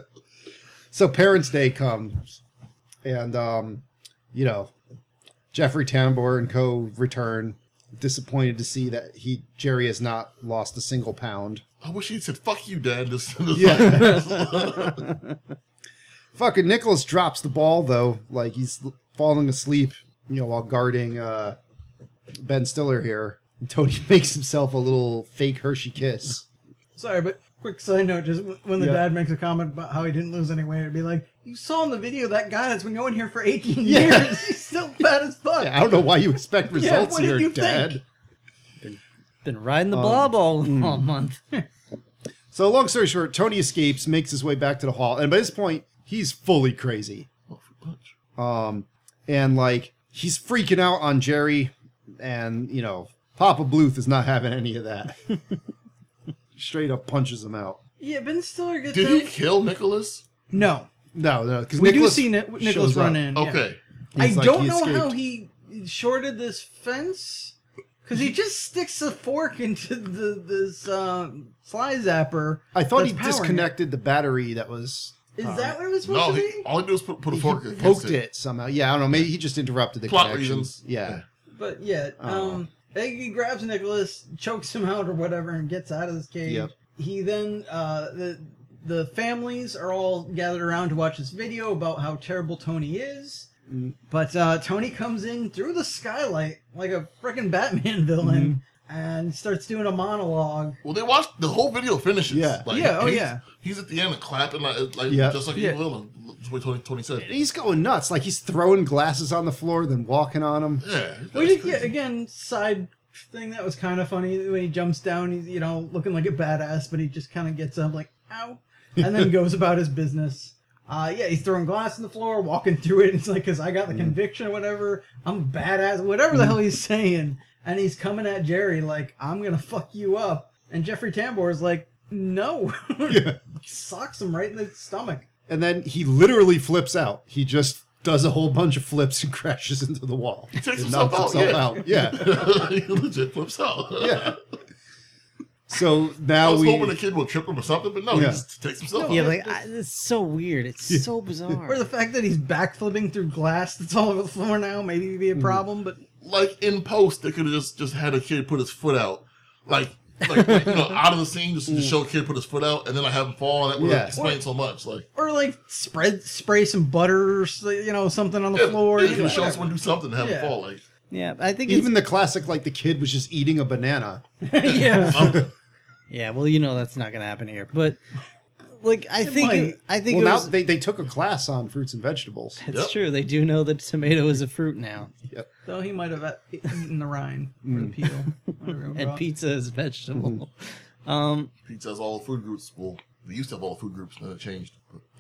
So Parents' Day comes, and um, you know, Jeffrey Tambor and co return, disappointed to see that he Jerry has not lost a single pound. I wish he'd said "fuck you, Dad." This, this Yeah. Fucking Nicholas drops the ball though, like he's falling asleep, you know, while guarding uh, Ben Stiller here. And Tony makes himself a little fake Hershey kiss. Sorry, but quick side note, just when the Yeah. dad makes a comment about how he didn't lose any weight, it'd be like, you saw in the video that guy that's been going here for eighteen Yeah. years, he's still fat as fuck. Yeah, I don't know why you expect results what did here, you Dad. think? Been riding the blob all, all month. So long story short, Tony escapes, makes his way back to the hall, and by this point, he's fully crazy. Um, and like he's freaking out on Jerry, and you know, Papa Bluth is not having any of that. Straight up punches him out. Yeah, Ben Stiller gets Did out. he kill Nicholas? No. No, no, because We Nicholas do see Ni- Nicholas shows run up. in. yeah. Okay. I He's like, don't he know how escaped. he shorted this fence. Because he just sticks a fork into the this um, fly zapper. I thought that's he powering disconnected the battery that was. it. Is uh, that what it was supposed No, to he, be? all he did was put, put a He fork against poked it. it somehow. Yeah, I don't know. Maybe he just interrupted the Plot connection. reasons. Yeah. But yeah, Oh. um, he grabs Nicholas, chokes him out or whatever, and gets out of this cage. Yep. He then uh, the the families are all gathered around to watch this video about how terrible Tony is. Mm. But uh, Tony comes in through the skylight like a freaking Batman villain Mm-hmm. and starts doing a monologue. Well, they watched the whole video finishes. Yeah. Like, Yeah, oh, he's, yeah. He's at the end and clapping like, like Yeah. just like Yeah. a villain. That's what Tony, Tony said. And he's going nuts. Like he's throwing glasses on the floor, then walking on them. Yeah. Well, that's yeah, crazy. again, side thing that was kind of funny when he jumps down. He's you know looking like a badass, but he just kind of gets up like ow, and then goes about his business. Uh, yeah, he's throwing glass on the floor, walking through it. And it's like, cause I got the conviction or whatever. I'm a badass, whatever the hell he's saying. And he's coming at Jerry like, I'm gonna fuck you up. And Jeffrey Tambor is like, no, Yeah. socks him right in the stomach. And then he literally flips out. He just does a whole bunch of flips and crashes into the wall. He takes And himself knocks out. himself yeah. out. Yeah. he legit flips out. Yeah. So I now was we. hoping the kid would trip him or something, but no, Yeah. he just takes himself Yeah, out. like, I, it's so weird. It's so bizarre. Or the fact that he's backflipping through glass that's all over the floor now, maybe be a problem, but Like in post, they could have just, just had a kid put his foot out, like like you know, out of the scene, just to show a kid put his foot out, and then I have him fall, and that would Yeah. have explained so much. Like, or like spread spray some butter or s- you know something on the yeah, floor. yeah, you you know, show whatever. someone do something to have Yeah. him fall. Like, Yeah, I think Even the classic, like the kid was just eating a banana. yeah. it's, yeah. Well, you know that's not gonna happen here, but like I It think might. it, I think Well, it now was, they, they took a class on fruits and vegetables. it's Yep. true. They do know that tomato is a fruit now, Though he might have e- eaten the rind or the peel. whatever it and was. pizza is a vegetable. Um, Pizza has all the food groups. Well, they used to have all the food groups, and then it changed.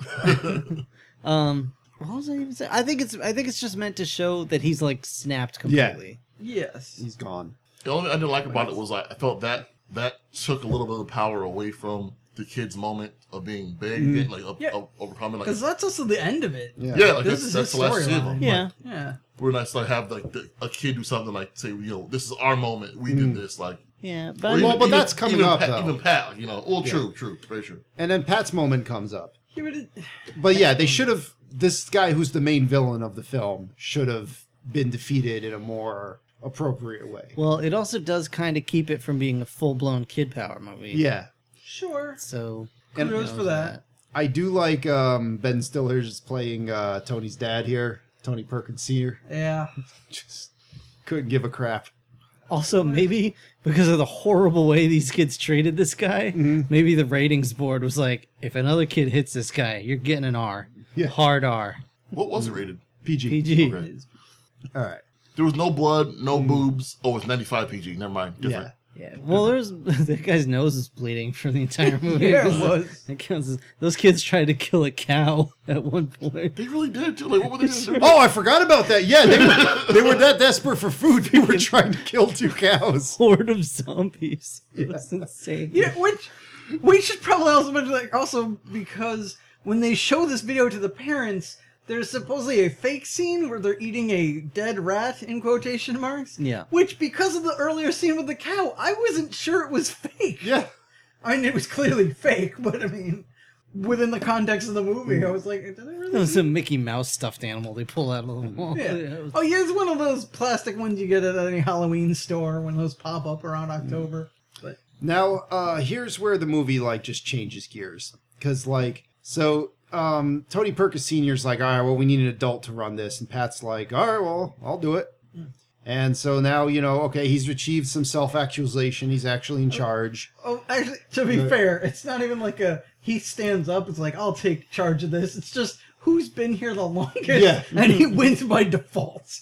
um, what was I even saying? I think it's I think it's just meant to show that he's like snapped completely. Yes. He's gone. The only thing I didn't like about it was like I felt that that took a little bit of power away from the kid's moment of being big, and, like of, Yeah. of overcoming. Like, Because that's also the end of it. Yeah. yeah, like This that's, is that's his the last scene. storyline. Yeah. Like, Yeah. we're nice to have like the, a kid do something like say, you know, this is our moment. We did this. Like, Yeah, or but even- Well, but even- that's coming even up, Pat, though. Even Pat, you know, well, true, true, very true. And then Pat's moment comes up. Yeah, but it, But yeah, they should have. This guy who's the main villain of the film should have been defeated in a more appropriate way. well, it also does kind of keep it from being a full blown kid power movie. Yeah. sure. So And- Kudos for that. I do like um, Ben Stiller's playing uh, Tony's dad here, Tony Perkins Senior Yeah. Just couldn't give a crap. Also, maybe because of the horrible way these kids treated this guy, Mm-hmm. maybe the ratings board was like, if another kid hits this guy, you're getting an R. Yeah. Hard R. What was it rated? P G. P G. Okay. All right. There was no blood, no boobs. Oh, it's ninety-five P G. Never mind. Different. Yeah. Yeah. Well, there's that guy's nose is bleeding for the entire movie. Yeah, it was. It counts as- those kids tried to kill a cow at one point. They really did. Too. Like, what were they going to do? Oh, I forgot about that. Yeah, they were, they were that desperate for food. They were trying to kill two cows. Horde of zombies. It was insane. Yeah, which we should probably also mention that also because when they show this video to the parents, there's supposedly a fake scene where they're eating a dead rat in quotation marks. Yeah. Which, because of the earlier scene with the cow, I wasn't sure it was fake. Yeah. I mean, it was clearly fake, but I mean, within the context of the movie, I was like, did I really? That was a Mickey Mouse stuffed animal they pull out of the wall. Yeah. it was- Oh, yeah, it's one of those plastic ones you get at any Halloween store when those pop up around October. But Now, uh, here's where the movie like just changes gears, because like so. Um, Tony Perkins Senior's like, all right, well, we need an adult to run this, and Pat's like, all right, well, I'll do it. And so now, you know, okay, he's achieved some self-actualization. He's actually in charge. Oh, actually, to be Right. fair, it's not even like a he stands up. It's like I'll take charge of this. It's just who's been here the longest, Yeah. and he wins by default.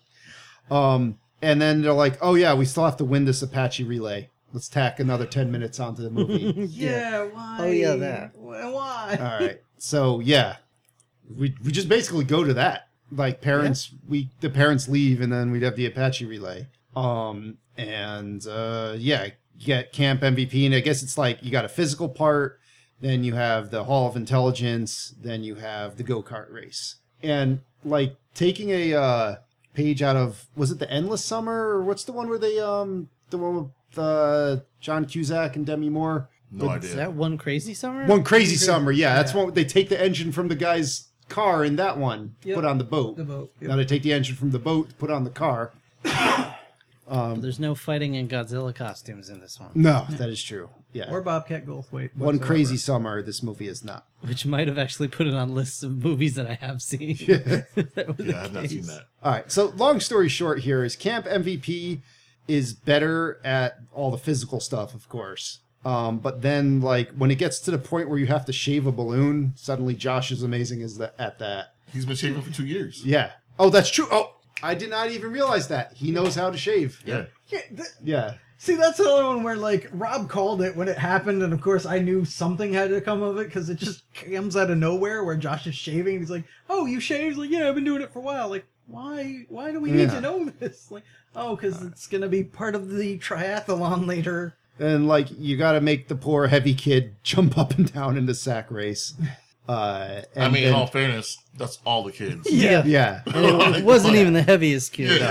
Um, and then they're like, oh yeah, we still have to win this Apache relay. Let's tack another ten minutes onto the movie. Yeah, why? Oh, yeah, that. Wh- Why? All right, so yeah, we we just basically go to that. Like parents, we the parents leave, and then we'd have the Apache relay. Um, and uh, yeah, you get Camp M V P, and I guess it's like you got a physical part, then you have the Hall of Intelligence, then you have the go kart race, and like taking a uh, page out of was it the Endless Summer or what's the one where they um the one with uh, John Cusack and Demi Moore. No Is idea. that One Crazy Summer? One Crazy Summer, yeah, that's Yeah. one. They take the engine from the guy's car in that one, Yep. put on the boat. The boat. Yep. Now they take the engine from the boat, put on the car. There's no fighting in Godzilla costumes in this one, No, that is true. Yeah, Or Bobcat Goldthwait. One whatsoever. Crazy Summer. This movie is not. which might have actually put it on lists of movies that I have seen. If that were the Yeah, I have not seen case. that. All right. So long story short, here is Camp M V P is better at all the physical stuff, of course. Um, but then, like when it gets to the point where you have to shave a balloon, suddenly Josh is amazing as that at that. He's been shaving for two years. Yeah. Oh, that's true. Oh, I did not even realize that he knows how to shave. Yeah. Yeah, th- Yeah. see, that's the other one where like Rob called it when it happened, and of course I knew something had to come of it because it just comes out of nowhere where Josh is shaving. And he's like, "Oh, you shaved?" He's like, "Yeah, I've been doing it for a while." Like, why? Why do we need Yeah. to know this? Like, oh, because it's gonna be part of the triathlon later. And like you got to make the poor heavy kid jump up and down in the sack race. Uh, and I mean, in then- all fairness, that's all the kids. Yeah. yeah. And it, it wasn't even the heaviest kid.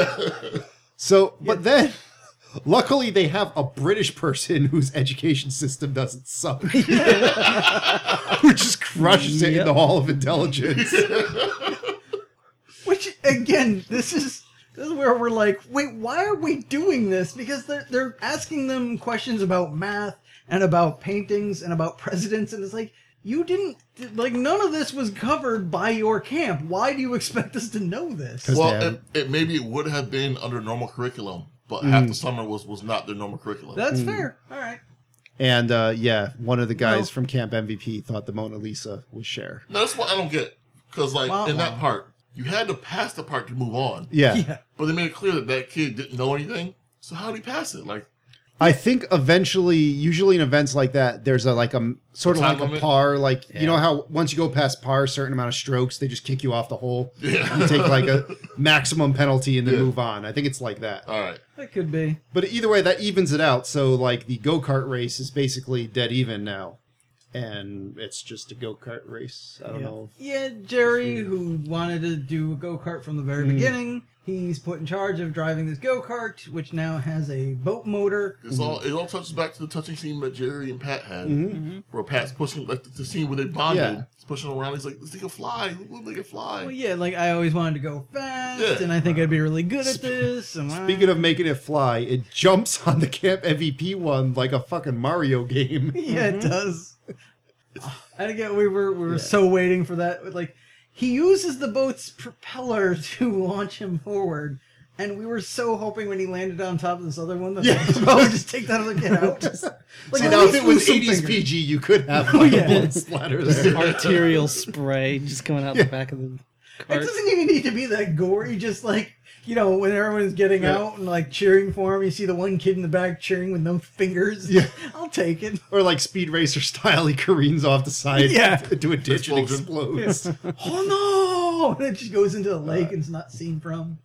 So, but then, luckily, they have a British person whose education system doesn't suck, who just crushes it in Yep. the Hall of Intelligence. Which again, this is this is where we're like, wait, why are we doing this? Because they're they're asking them questions about math and about paintings and about presidents, and it's like, you didn't, like, none of this was covered by your camp. Why do you expect us to know this? 'Cause Well, they it, have- it maybe it would have been under normal curriculum, but half the summer was, was not their normal curriculum. That's fair. All right. And uh, yeah, one of the guys Well- from Camp M V P thought the Mona Lisa was Cher. No, that's what I don't get. Because, like, Wow, in that wow. part, you had to pass the part to move on. Yeah. Yeah. But they made it clear that that kid didn't know anything. So how did he pass it? Like, I think eventually, usually in events like that, there's a like a sort of Time like a limit? par. Like Yeah. you know how once you go past par, a certain amount of strokes, they just kick you off the hole. yeah. You take like a maximum penalty and then Yeah. move on. I think it's like that. All right. That could be. But either way, that evens it out. So like the go kart race is basically dead even now, and it's just a go kart race. I don't yeah. know. Yeah, Jerry, who wanted to do a go kart from the very beginning, he's put in charge of driving this go kart, which now has a boat motor. It's all it all touches back to the touching scene that Jerry and Pat had, Mm-hmm. where Pat's pushing like the, the scene where they bonded. Yeah. He's pushing around. He's like, "This thing can fly. Look, they can fly." Well, yeah, like I always wanted to go fast, Yeah. and I think I'd be really good at this. And Speaking of making it fly, it jumps on the Camp M V P one like a fucking Mario game. yeah, it does. And again, we were we were so waiting for that. Like, he uses the boat's propeller to launch him forward, and we were so hoping when he landed on top of this other one that Yeah. the boat would just take that other kid out. Like, See, at now if least it was lose some eighties fingers. P G, you could have Oh, like yeah. a bullet splatter there. Arterial spray just coming out the back of the It cart. doesn't even need to be that gory. Just like, you know, when everyone's getting Yeah. out and like cheering for him, you see the one kid in the back cheering with no fingers. Yeah. I'll take it. Or like Speed Racer style, he careens off the side Yeah. into a ditch and Explosion. explodes. Oh no! And it just goes into the lake and it's not seen from.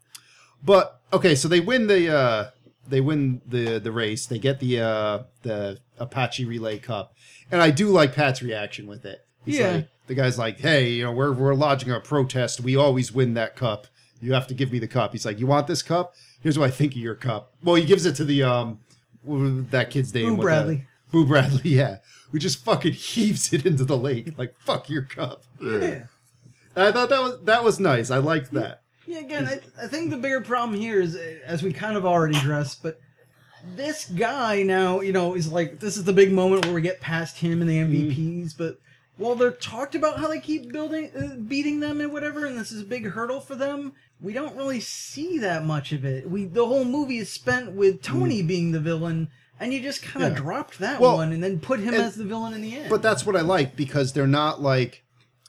But okay, so they win the uh, they win the the race. They get the uh, the Apache Relay Cup, and I do like Pat's reaction with it. He's Yeah. like, the guy's like, "Hey, you know, we're we're lodging a protest. We always win that cup. You have to give me the cup." He's like, "You want this cup? Here's what I think of your cup." Well, he gives it to the um, what was that kid's name? Boo What Bradley. the- Boo Bradley, yeah. Who just fucking heaves it into the lake like, "Fuck your cup." Yeah. Yeah. And I thought that was that was nice. I liked that. Yeah, again, I, I think the bigger problem here is, uh, as we kind of already addressed, but this guy now, you know, is like, this is the big moment where we get past him and the M V Ps, but while they're talked about how they keep building, uh, beating them and whatever, and this is a big hurdle for them, we don't really see that much of it. We The whole movie is spent with Tony being the villain, and you just kind of Yeah. dropped that Well, one and then put him and- as the villain in the end. But that's what I like because they're not like,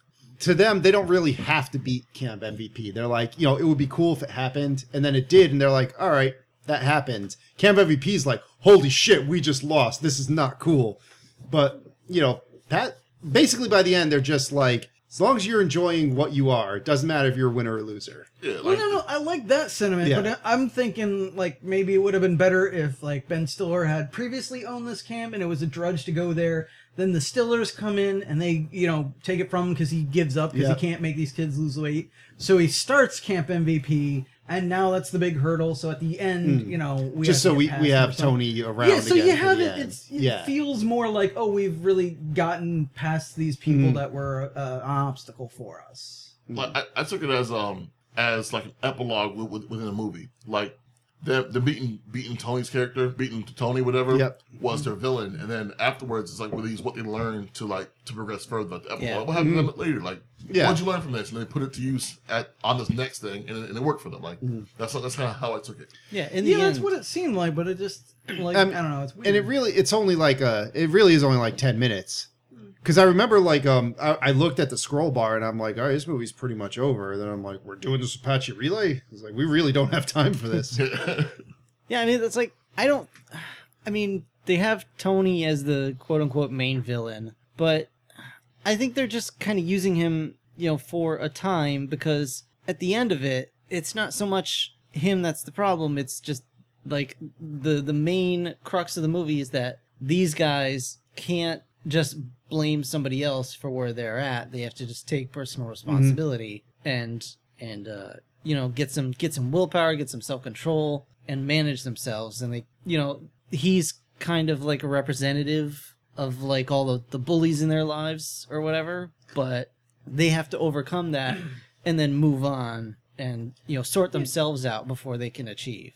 to them, they don't really have to beat Camp M V P. They're like, you know, it would be cool if it happened, and then it did, and they're like, all right, that happened. Camp M V P's like, holy shit, we just lost. This is not cool. But, you know, Pat, basically by the end, they're just like, as long as you're enjoying what you are, it doesn't matter if you're a winner or loser. Yeah. Well, Like, no, no, I like that sentiment, Yeah. but I'm thinking like maybe it would have been better if like Ben Stiller had previously owned this camp and it was a drudge to go there. Then the Stillers come in and they, you know, take it from him because he gives up because Yeah. he can't make these kids lose weight. So he starts Camp M V P, and now that's the big hurdle. So at the end, you know, we Hmm. Just have so to we, get past we it or have something. Tony around. Yeah, so again you for have the it. end. It's, it yeah. feels more like, oh, we've really gotten past these people Hmm. that were uh, an obstacle for us. like, I, I took it as um as like an epilogue with, with, within a movie. Like the the beating beating Tony's character, beating Tony, whatever, Yep. was their villain, and then afterwards it's like well, these what they learned to like to progress further. Like the epilogue. Yeah. What happened to them later? Like Yeah. what'd you learn from this? And they put it to use at on this next thing, and, it- and it worked for them. Like that's that's kind of how I took it. Yeah, in the Yeah, end, that's what it seemed like, but it just like Um, I don't know. It's weird. And it really, it's only like a, it really is only like ten minutes. Because I remember, like, um, I, I looked at the scroll bar and I'm like, all right, this movie's pretty much over. And then I'm like, we're doing this Apache Relay? It's like, we really don't have time for this. yeah, I mean, that's like I don't. I mean, they have Tony as the quote unquote main villain, but I think they're just kind of using him, you know, for a time because at the end of it, it's not so much him that's the problem. It's just like the the main crux of the movie is that these guys can't just blame somebody else for where they're at. They have to just take personal responsibility and and uh, you know get some get some willpower, get some self control, and manage themselves. And they, you know, he's kind of like a representative of like all the, the bullies in their lives or whatever, but they have to overcome that and then move on and, you know, sort themselves out before they can achieve.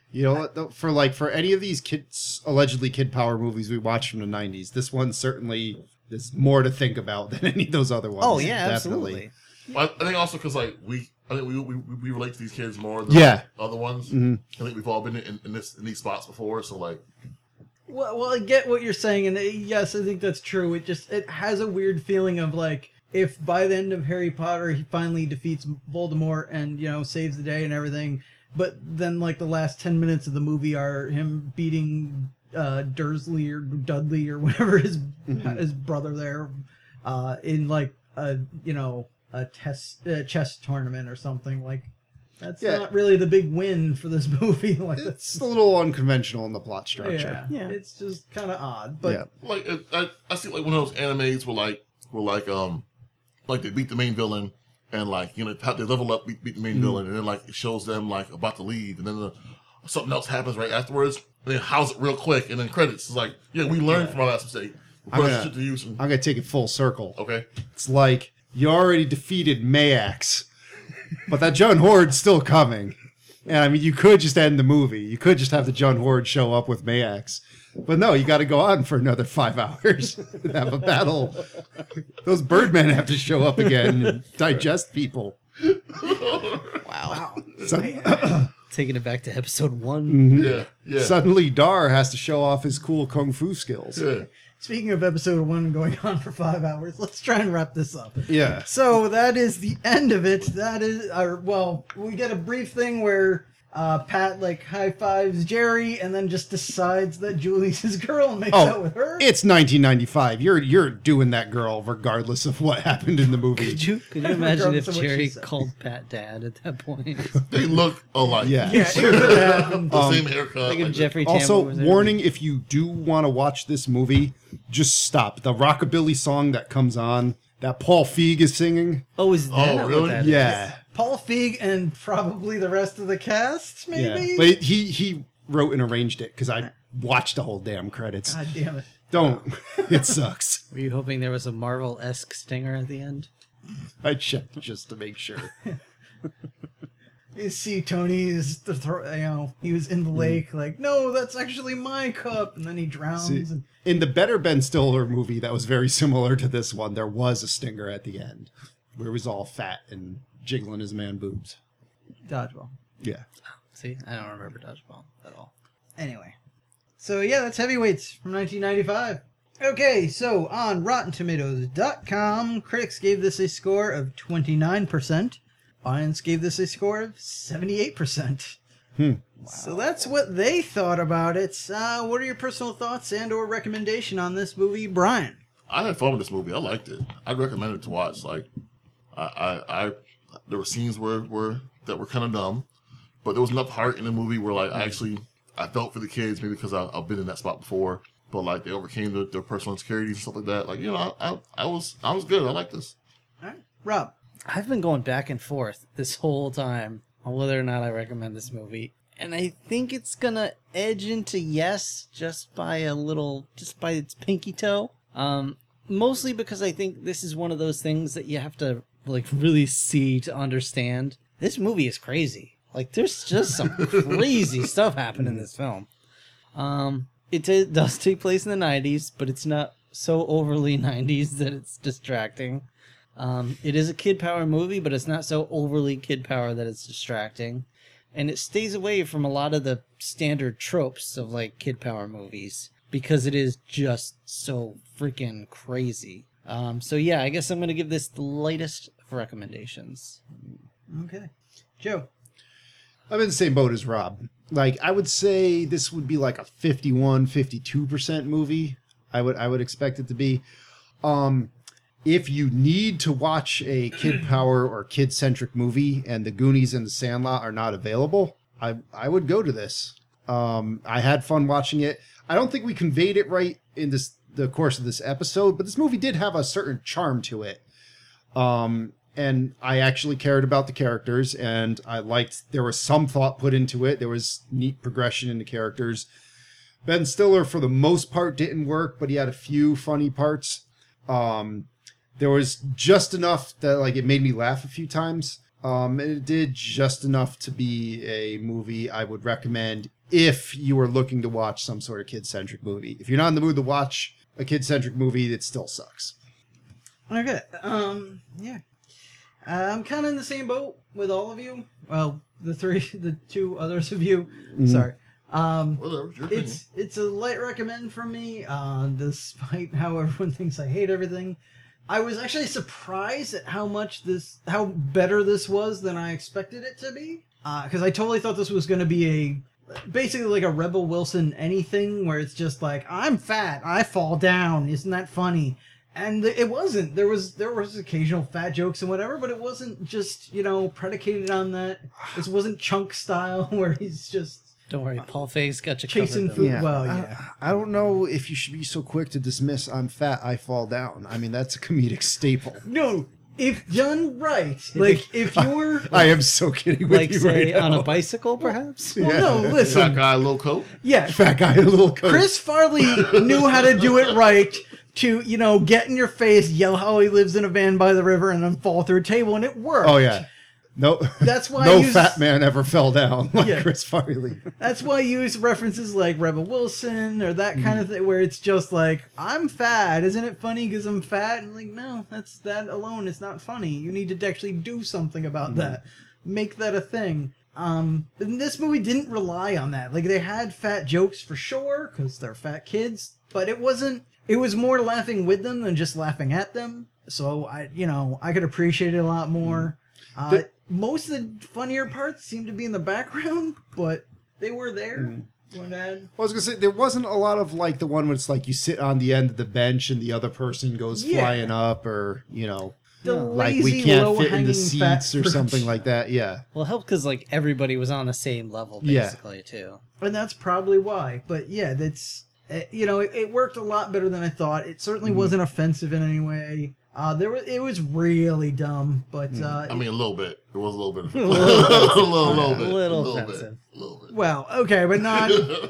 You know what? though, For like for any of these kids, allegedly kid power movies we watched from the nineties, this one certainly is more to think about than any of those other ones. Oh yeah, definitely. absolutely. Well, I think also because like we, I think we, we we relate to these kids more than Yeah. other ones. Mhm. I think we've all been in, in this in these spots before, so like Well, well, I get what you're saying, and uh, yes, I think that's true. It just it has a weird feeling of like if by the end of Harry Potter he finally defeats Voldemort and you know saves the day and everything, but then like the last ten minutes of the movie are him beating uh, Dursley or Dudley or whatever his his brother there uh, in like a you know a test uh, chess tournament or something like. That's Yeah. not really the big win for this movie. Like that's It's a little unconventional in the plot structure. yeah, Yeah. it's just kind of odd, but. Yeah. like it, I I see like one of those animes where like where like um like they beat the main villain and like you know how they level up beat, beat the main villain and then like it shows them like about to leave and then the, something else happens right afterwards and then house it real quick and then credits. It's like yeah we learned from our last mistake. I'm We're gonna- shit to use from- I'm gonna take it full circle. okay. It's like you already defeated Mayax, but that John Horde's still coming. And I mean, you could just end the movie. You could just have the John Horde show up with Mayax. But no, you got to go on for another five hours and have a battle. Those Birdmen have to show up again and digest people. Wow. So, Taking it back to episode one. Yeah yeah suddenly, Dar has to show off his cool kung fu skills. yeah. Speaking of episode one going on for five hours, let's try and wrap this up. Yeah. So that is the end of it. That is, or well, we get a brief thing where uh, Pat like high fives Jerry and then just decides that Julie's his girl and makes out Oh, with her. it's nineteen ninety-five. You're you're doing that girl regardless of what happened in the movie. Could you could you imagine if Regardless of what she Jerry said. called Pat Dad at that point? They look alike. Yeah. yeah, it could happen. The same haircut. Like if like, Jeffrey Tambor Also, was there. warning: if you do want to watch this movie, just stop. The rockabilly song that comes on, that Paul Feig is singing. Oh, is that Oh, what really? that is? Yeah, Paul Feig and probably the rest of the cast, maybe. yeah. But it, he he wrote and arranged it because I watched the whole damn credits. God damn it! Don't. It sucks. Were you hoping there was a Marvel-esque stinger at the end? I checked just to make sure. You see, Tony is the thro- you know he was in the lake, like no, that's actually my cup, and then he drowns. See, and in the better Ben Stiller movie that was very similar to this one, there was a stinger at the end where he was all fat and jiggling his man boobs. Dodgeball. Yeah. See, I don't remember Dodgeball at all. Anyway, so yeah, that's Heavyweights from nineteen ninety-five. Okay, so on Rotten Tomatoes dot com, critics gave this a score of twenty-nine percent. Audience gave this a score of seventy-eight percent. Hmm. So that's what they thought about it. Uh, what are your personal thoughts and or recommendation on this movie, Brian? I had fun with this movie. I liked it. I'd recommend it to watch. Like, I, I, I there were scenes where, where that were kind of dumb, but there was enough heart in the movie where like I actually I felt for the kids, maybe because I, I've been in that spot before. But like they overcame their, their personal insecurities and stuff like that. Like you know, I, I, I was I was good. I like this. All right, Rob. I've been going back and forth this whole time on whether or not I recommend this movie. And I think it's gonna edge into yes just by a little, just by its pinky toe. Um, mostly because I think this is one of those things that you have to like really see to understand. This movie is crazy. Like there's just some crazy stuff happening in this film. Um, it t- does take place in the nineties, but it's not so overly nineties that it's distracting. Um, it is a kid power movie, but it's not so overly kid power that it's distracting. And it stays away from a lot of the standard tropes of like kid power movies because it is just so freaking crazy. Um, so yeah, I guess I'm going to give this the lightest of recommendations. Okay, Joe. I'm in the same boat as Rob. Like, I would say this would be like a fifty-one, fifty-two percent movie. I would I would expect it to be. Um, if you need to watch a kid power or kid centric movie and the Goonies and the Sandlot are not available, I I would go to this. Um, I had fun watching it. I don't think we conveyed it right in this the course of this episode, but this movie did have a certain charm to it. Um, and I actually cared about the characters, and I liked there was some thought put into it. There was neat progression in the characters. Ben Stiller, for the most part, didn't work, but he had a few funny parts. Um, there was just enough that like it made me laugh a few times. Um, and it did just enough to be a movie I would recommend if you were looking to watch some sort of kid-centric movie. If you're not in the mood to watch a kid-centric movie, it still sucks. Okay. Um. Yeah. Uh, I'm kind of in the same boat with all of you. Well, the three, the two others of you. Sorry. Um. Whatever, it's your opinion. It's it's a light recommend from me. Uh, despite how everyone thinks I hate everything, I was actually surprised at how much this, how better this was than I expected it to be. Because I totally thought this was going to be a basically like a Rebel Wilson anything where it's just like, I'm fat, I fall down, isn't that funny? And it wasn't. There was there was occasional fat jokes and whatever, but it wasn't just, you know, predicated on that. This wasn't Chunk style where he's just Don't worry, Paul Feig's got you chasing covered. though. food. Well, yeah. I, I don't know if you should be so quick to dismiss I'm fat, I fall down. I mean, that's a comedic staple. No, if done right, like if you're I am so kidding with Like, you say, right on now. a bicycle, perhaps? well, Yeah. no, Fat listen, guy, little coat. yeah, Fat guy in a little coat. Chris Farley knew how to do it right to, you know, get in your face, yell how he lives in a van by the river, and then fall through a table, and it worked. Oh, yeah. No, That's why I no use- fat man ever fell down like Yeah. Chris Farley. That's why I use references like Rebel Wilson or that kind of thing, where it's just like, I'm fat. Isn't it funny because I'm fat? And like, no, that's that alone is not funny. You need to actually do something about that. Make that a thing. Um, and this movie didn't rely on that. Like, they had fat jokes for sure because they're fat kids, but it wasn't. It was more laughing with them than just laughing at them. So I, you know, I could appreciate it a lot more. Uh, The- most of the funnier parts seem to be in the background, but they were there. Mm. When Dad, I was gonna say there wasn't a lot of like the one where it's like you sit on the end of the bench and the other person goes Yeah. flying up, or you know, the like lazy, we can't fit in low-hanging the fat seats or fruit. something like that. Yeah, Well, it helped because, like, everybody was on the same level, Yeah. basically, too. And that's probably why. But yeah, that's uh, you know, it, it worked a lot better than I thought. It certainly Mm-hmm. wasn't offensive in any way. Uh, there was it was really dumb, but Mm. uh, I mean, a little bit. It was a little bit. a little, little bit. A little bit. offensive. A little bit. well, okay, but not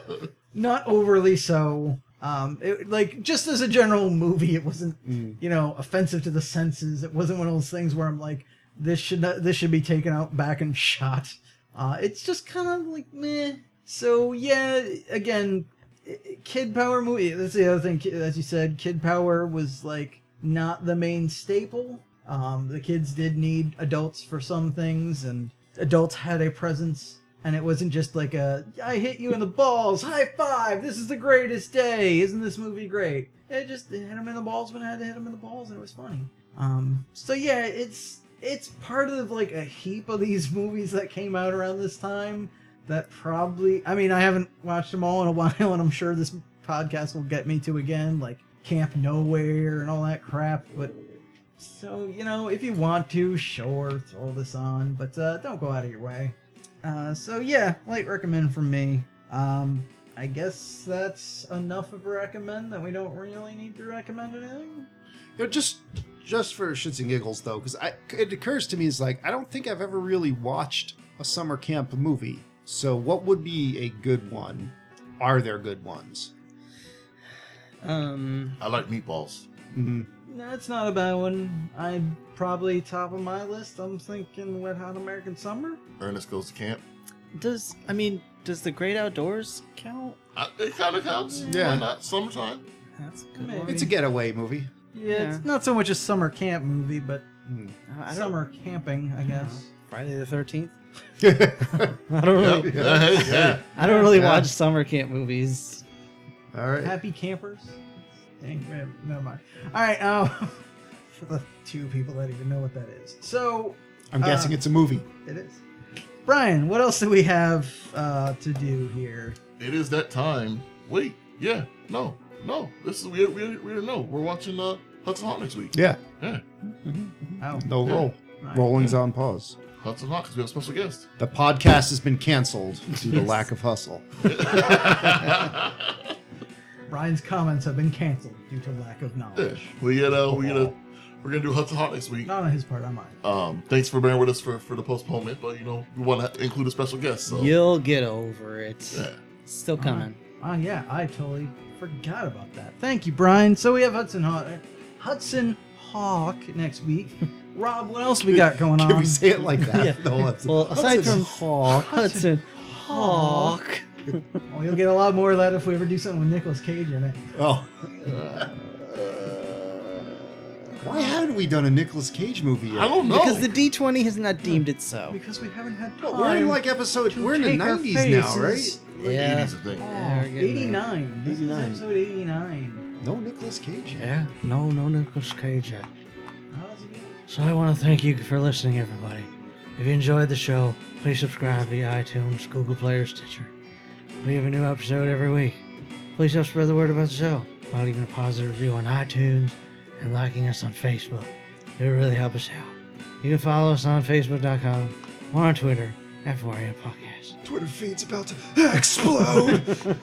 not overly so. Um, it, like just as a general movie, it wasn't Mm. you know offensive to the senses. It wasn't one of those things where I'm like, this should not, this should be taken out back and shot. Uh, it's just kind of like meh. So yeah, again, i- i- kid power movie. That's the other thing, as you said, kid power was like not the main staple. Um, the kids did need adults for some things, and adults had a presence. And it wasn't just like a, I hit you in the balls, high five, this is the greatest day, isn't this movie great? It just hit him in the balls when I had to hit him in the balls, and it was funny. Um, so yeah, it's it's part of like a heap of these movies that came out around this time that probably, I mean, I haven't watched them all in a while, and I'm sure this podcast will get me to again, like Camp Nowhere and all that crap, but so, you know, if you want to, sure, throw this on, but uh, don't go out of your way. Uh, so yeah, light recommend from me. Um, I guess that's enough of a recommend that we don't really need to recommend anything. you know, just just for shits and giggles though, because it occurs to me is like I don't think I've ever really watched a summer camp movie. So what would be a good one? Are there good ones? Um, I like meatballs. Mm-hmm. No, it's not a bad one. I'd probably top of my list. I'm thinking Wet Hot American Summer. Ernest Goes to Camp. does, I mean, does The Great Outdoors count? I, it kind of counts. Yeah. Why not? Summertime. That's a good Maybe. one. It's a getaway movie. Yeah, Yeah. it's not so much a summer camp movie, but Mm. I don't- summer camping, I guess. Friday the thirteenth? yeah. I don't Yep. really, Yeah. Hey, yeah. I don't really Yeah. watch summer camp movies. All right. Happy Campers. Dang, never never mind. All right, uh, for the two people that even know what that is. So, I'm guessing Uh, it's a movie. it is. Brian, what else do we have uh, to do here? It is that time. Wait. Yeah. No. No. This is we we we don't know. We're watching uh Hudson Hawk next week. Yeah. Yeah. Oh, No Yeah. roll. right. Rolling's on pause. Hudson Hawk because we have a special guest. The podcast has been canceled due to lack of hustle. Brian's comments have been canceled due to lack of Yeah. knowledge. We get uh we get a we're gonna do Hudson Hawk next week. Not on his part, on mine. Um, thanks for bearing with us for, for the postponement, but you know we want to include a special guest. So You'll get over it. yeah. Still coming. Oh yeah, I totally forgot about that. Thank you, Brian. So we have Hudson Hawk, Hudson Hawk next week. Rob, what else we got going on? Can we say it like that? Yeah. for the whole episode? Well, aside Hudson from Hawk. Hudson Hawk, Well, you'll get a lot more of that if we ever do something with Nicolas Cage in it. Oh. Why haven't we done a Nicolas Cage movie yet? I don't know. Because the D twenty has not deemed it so. Because we haven't had But time. we're in like episode. to We're in the take our nineties now, right? faces. Like Yeah. eighties, I think. Oh, Yeah, we're getting eighty-nine. This is eighty-nine. episode eighty-nine. No Nicolas Cage. yet. Yeah, no, no Nicolas Cage yet. How's it going? So I want to thank you for listening, everybody. If you enjoyed the show, please subscribe via iTunes, Google Play, or Stitcher. We have a new episode every week. Please help spread the word about the show by leaving a positive review on iTunes and liking us on Facebook. It would really help us out. You can follow us on Facebook dot com or on Twitter at four A M Podcast. Twitter feed's about to explode.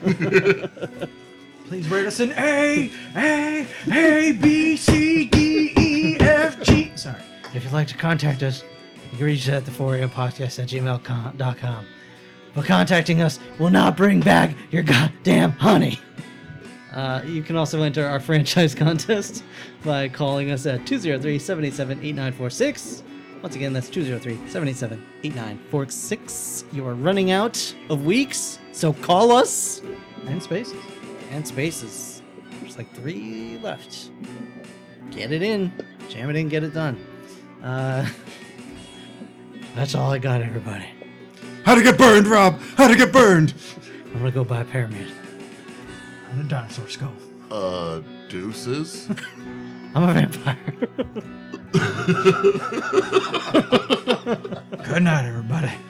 Please rate us an A, A, A, B, C, D, E, F, G. Sorry. If you'd like to contact us, you can reach us at the four A M Podcast at gmail dot com. But contacting us will not bring back your goddamn honey. Uh, you can also enter our franchise contest by calling us at two oh three, seven eight seven, eight nine four six. Once again, that's two oh three, seven eight seven, eight nine four six. You are running out of weeks, so call us. And spaces. And spaces. There's like three left. Get it in. Jam it in, get it done. Uh, That's all I got, everybody. How to get burned, Rob? How to get burned? I'm gonna go buy a pyramid. And a dinosaur skull. Uh, deuces. I'm a vampire. Good night, everybody.